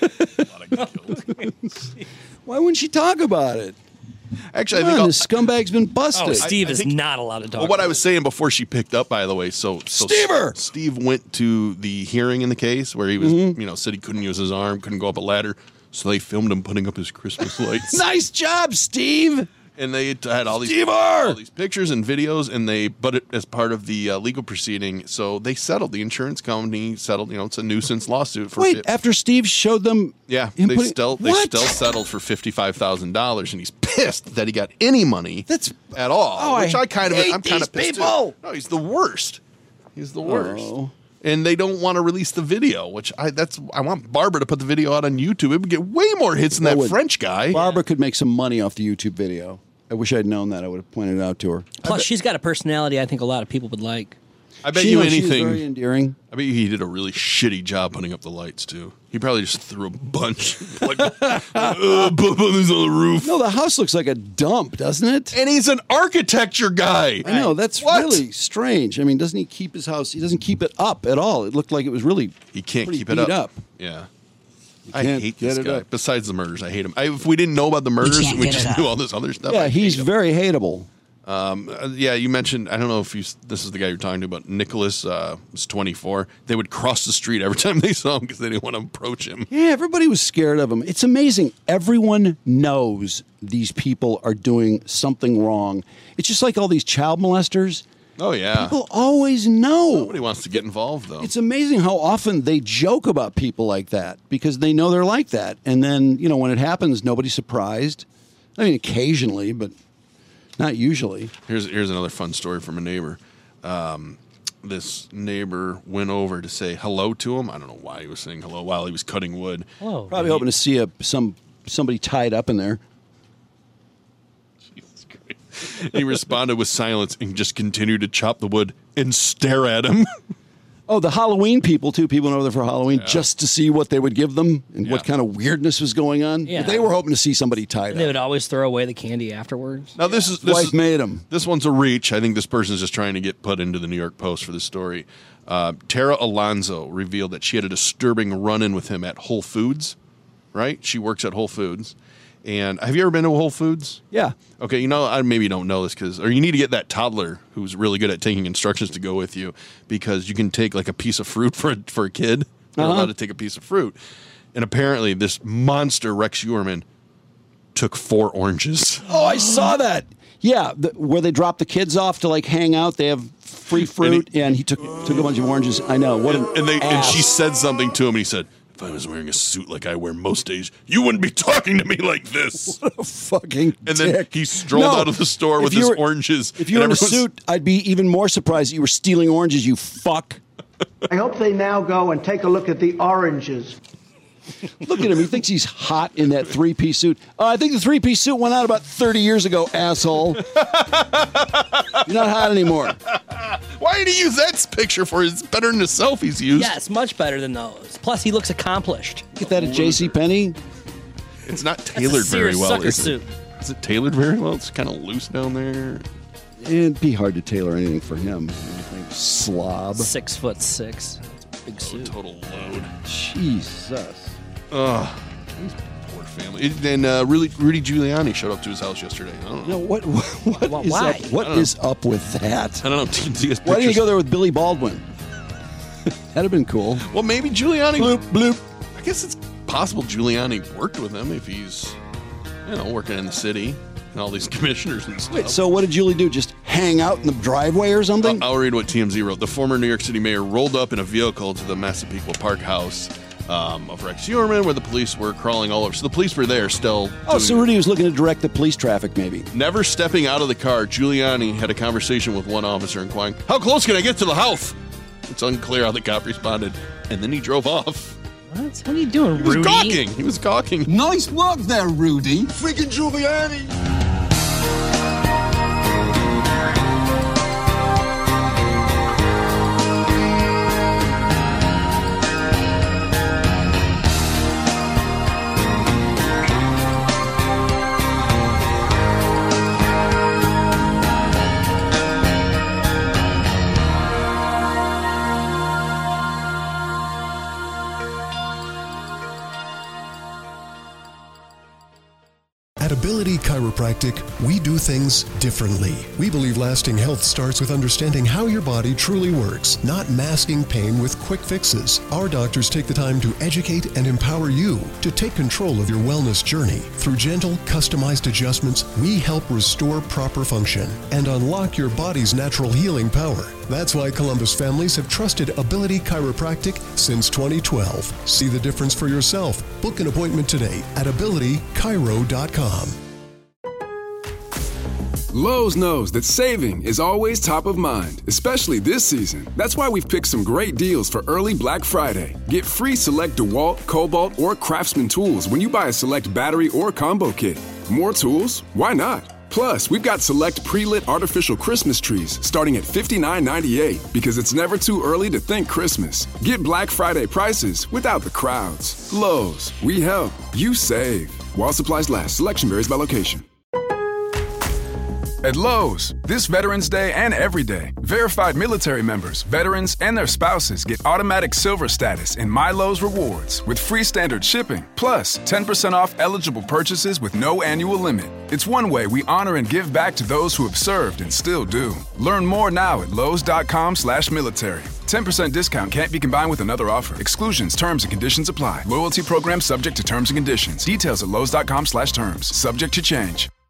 Why wouldn't she talk about it? Actually, Come I think on, this scumbag's been busted. Oh, Steve is not allowed to talk. Well, what I was saying before she picked up, by the way, so Steve went to the hearing in the case where he was, said he couldn't use his arm, couldn't go up a ladder, so they filmed him putting up his Christmas lights. Nice job, Steve. And they had all these pictures and videos, but as part of the legal proceeding, so they settled. The insurance company settled. It's a nuisance lawsuit for. Wait, after Steve showed them, they still settled for $55,000, and he's pissed that he got any money at all. Oh, I'm kind of pissed people. Too. No, he's the worst. He's the worst. And they don't want to release the video, which I want Barbara to put the video out on YouTube. It would get way more hits than that French guy. Barbara could make some money off the YouTube video. I wish I'd known that. I would have pointed it out to her. Plus, she's got a personality I think a lot of people would like. I bet you anything. She's very endearing. I bet you he did a really shitty job putting up the lights, too. He probably just threw a bunch. Put these on the roof. No, the house looks like a dump, doesn't it? And he's an architecture guy. I know. That's really strange. I mean, doesn't he keep his house? He doesn't keep it up at all. It looked like it was really He can't keep it beat up. Yeah. I can't hate get this it guy. up. Besides the murders, I hate him. If we didn't know about the murders, we just knew all this other stuff. Yeah, he's very hateable. You mentioned, I don't know if this is the guy you're talking to, but Nicholas was 24. They would cross the street every time they saw him because they didn't want to approach him. Yeah, everybody was scared of him. It's amazing. Everyone knows these people are doing something wrong. It's just like all these child molesters. Oh, yeah. People always know. Nobody wants to get involved, though. It's amazing how often they joke about people like that because they know they're like that. And then, when it happens, nobody's surprised. I mean, occasionally, but not usually. Here's another fun story from a neighbor. This neighbor went over to say hello to him. I don't know why he was saying hello while he was cutting wood. Hello. Probably hoping to see somebody tied up in there. Jesus Christ. He responded with silence and just continued to chop the wood and stare at him. Oh, the Halloween people, too. People went over there for Halloween just to see what they would give them and what kind of weirdness was going on. Yeah. They were hoping to see somebody tied They up. would always throw away the candy afterwards. Now, this Wife made him. This one's a reach. I think this person's just trying to get put into the New York Post for this story. Tara Alonso revealed that she had a disturbing run-in with him at Whole Foods, right? She works at Whole Foods. And have you ever been to Whole Foods? Yeah. Okay, I maybe don't know this or you need to get that toddler who's really good at taking instructions to go with you because you can take like a piece of fruit for a kid. They're allowed to take a piece of fruit. And apparently this monster Rex Uerman took 4 oranges. Oh, I saw that. Yeah, where they drop the kids off to like hang out. They have free fruit, and he took a bunch of oranges. I know. And she said something to him, and he said, "If I was wearing a suit like I wear most days, you wouldn't be talking to me like this." What a fucking And then dick. he strolled out of the store with his oranges. If you were in a suit, I'd be even more surprised that you were stealing oranges, you fuck. I hope they now go and take a look at the oranges. Look at him. He thinks he's hot in that 3-piece suit. I think the 3-piece suit went out about 30 years ago, asshole. You're not hot anymore. Why did he use that picture for? It's better than the selfies used. Yes, much better than those. Plus, he looks accomplished. Get that at JCPenney? It's not tailored very well. Is it? Is it tailored very well? It's kind of loose down there. It'd be hard to tailor anything for him. Slob. 6'6". Big suit. Total load. Jesus. Ugh. Poor family. And Rudy Giuliani showed up to his house yesterday. I don't know. What is up with that? I don't know. Why didn't you go there with Billy Baldwin? That'd have been cool. Well, maybe Giuliani. Bloop, bloop. I guess it's possible Giuliani worked with him if he's, working in the city and all these commissioners and stuff. Wait, so what did Julie do? Just hang out in the driveway or something? I'll read what TMZ wrote. The former New York City mayor rolled up in a vehicle to the Massapequa Park house of Rex Heuermann, where the police were crawling all over. So the police were there still. So Rudy was looking to direct the police traffic, maybe. Never stepping out of the car, Giuliani had a conversation with one officer inquiring, "How close can I get to the house?" It's unclear how the cop responded, and then he drove off. What are you doing, Rudy? He was gawking. Nice work there, Rudy. Freaking Giuliani. At Ability Chiropractic, we do things differently. We believe lasting health starts with understanding how your body truly works, not masking pain with quick fixes. Our doctors take the time to educate and empower you to take control of your wellness journey. Through gentle, customized adjustments, we help restore proper function and unlock your body's natural healing power. That's why Columbus families have trusted Ability Chiropractic since 2012. See the difference for yourself. Book an appointment today at abilitychiro.com. Lowe's knows that saving is always top of mind, especially this season. That's why we've picked some great deals for early Black Friday. Get free select DeWalt, Cobalt, or Craftsman tools when you buy a select battery or combo kit. More tools? Why not? Plus, we've got select pre-lit artificial Christmas trees starting at $59.98 because it's never too early to think Christmas. Get Black Friday prices without the crowds. Lowe's, we help, you save. While supplies last, selection varies by location. At Lowe's, this Veterans Day and every day, verified military members, veterans, and their spouses get automatic silver status in My Lowe's Rewards with free standard shipping, plus 10% off eligible purchases with no annual limit. It's one way we honor and give back to those who have served and still do. Learn more now at lowes.com/military. 10% discount can't be combined with another offer. Exclusions, terms, and conditions apply. Loyalty program subject to terms and conditions. Details at lowes.com/terms. Subject to change.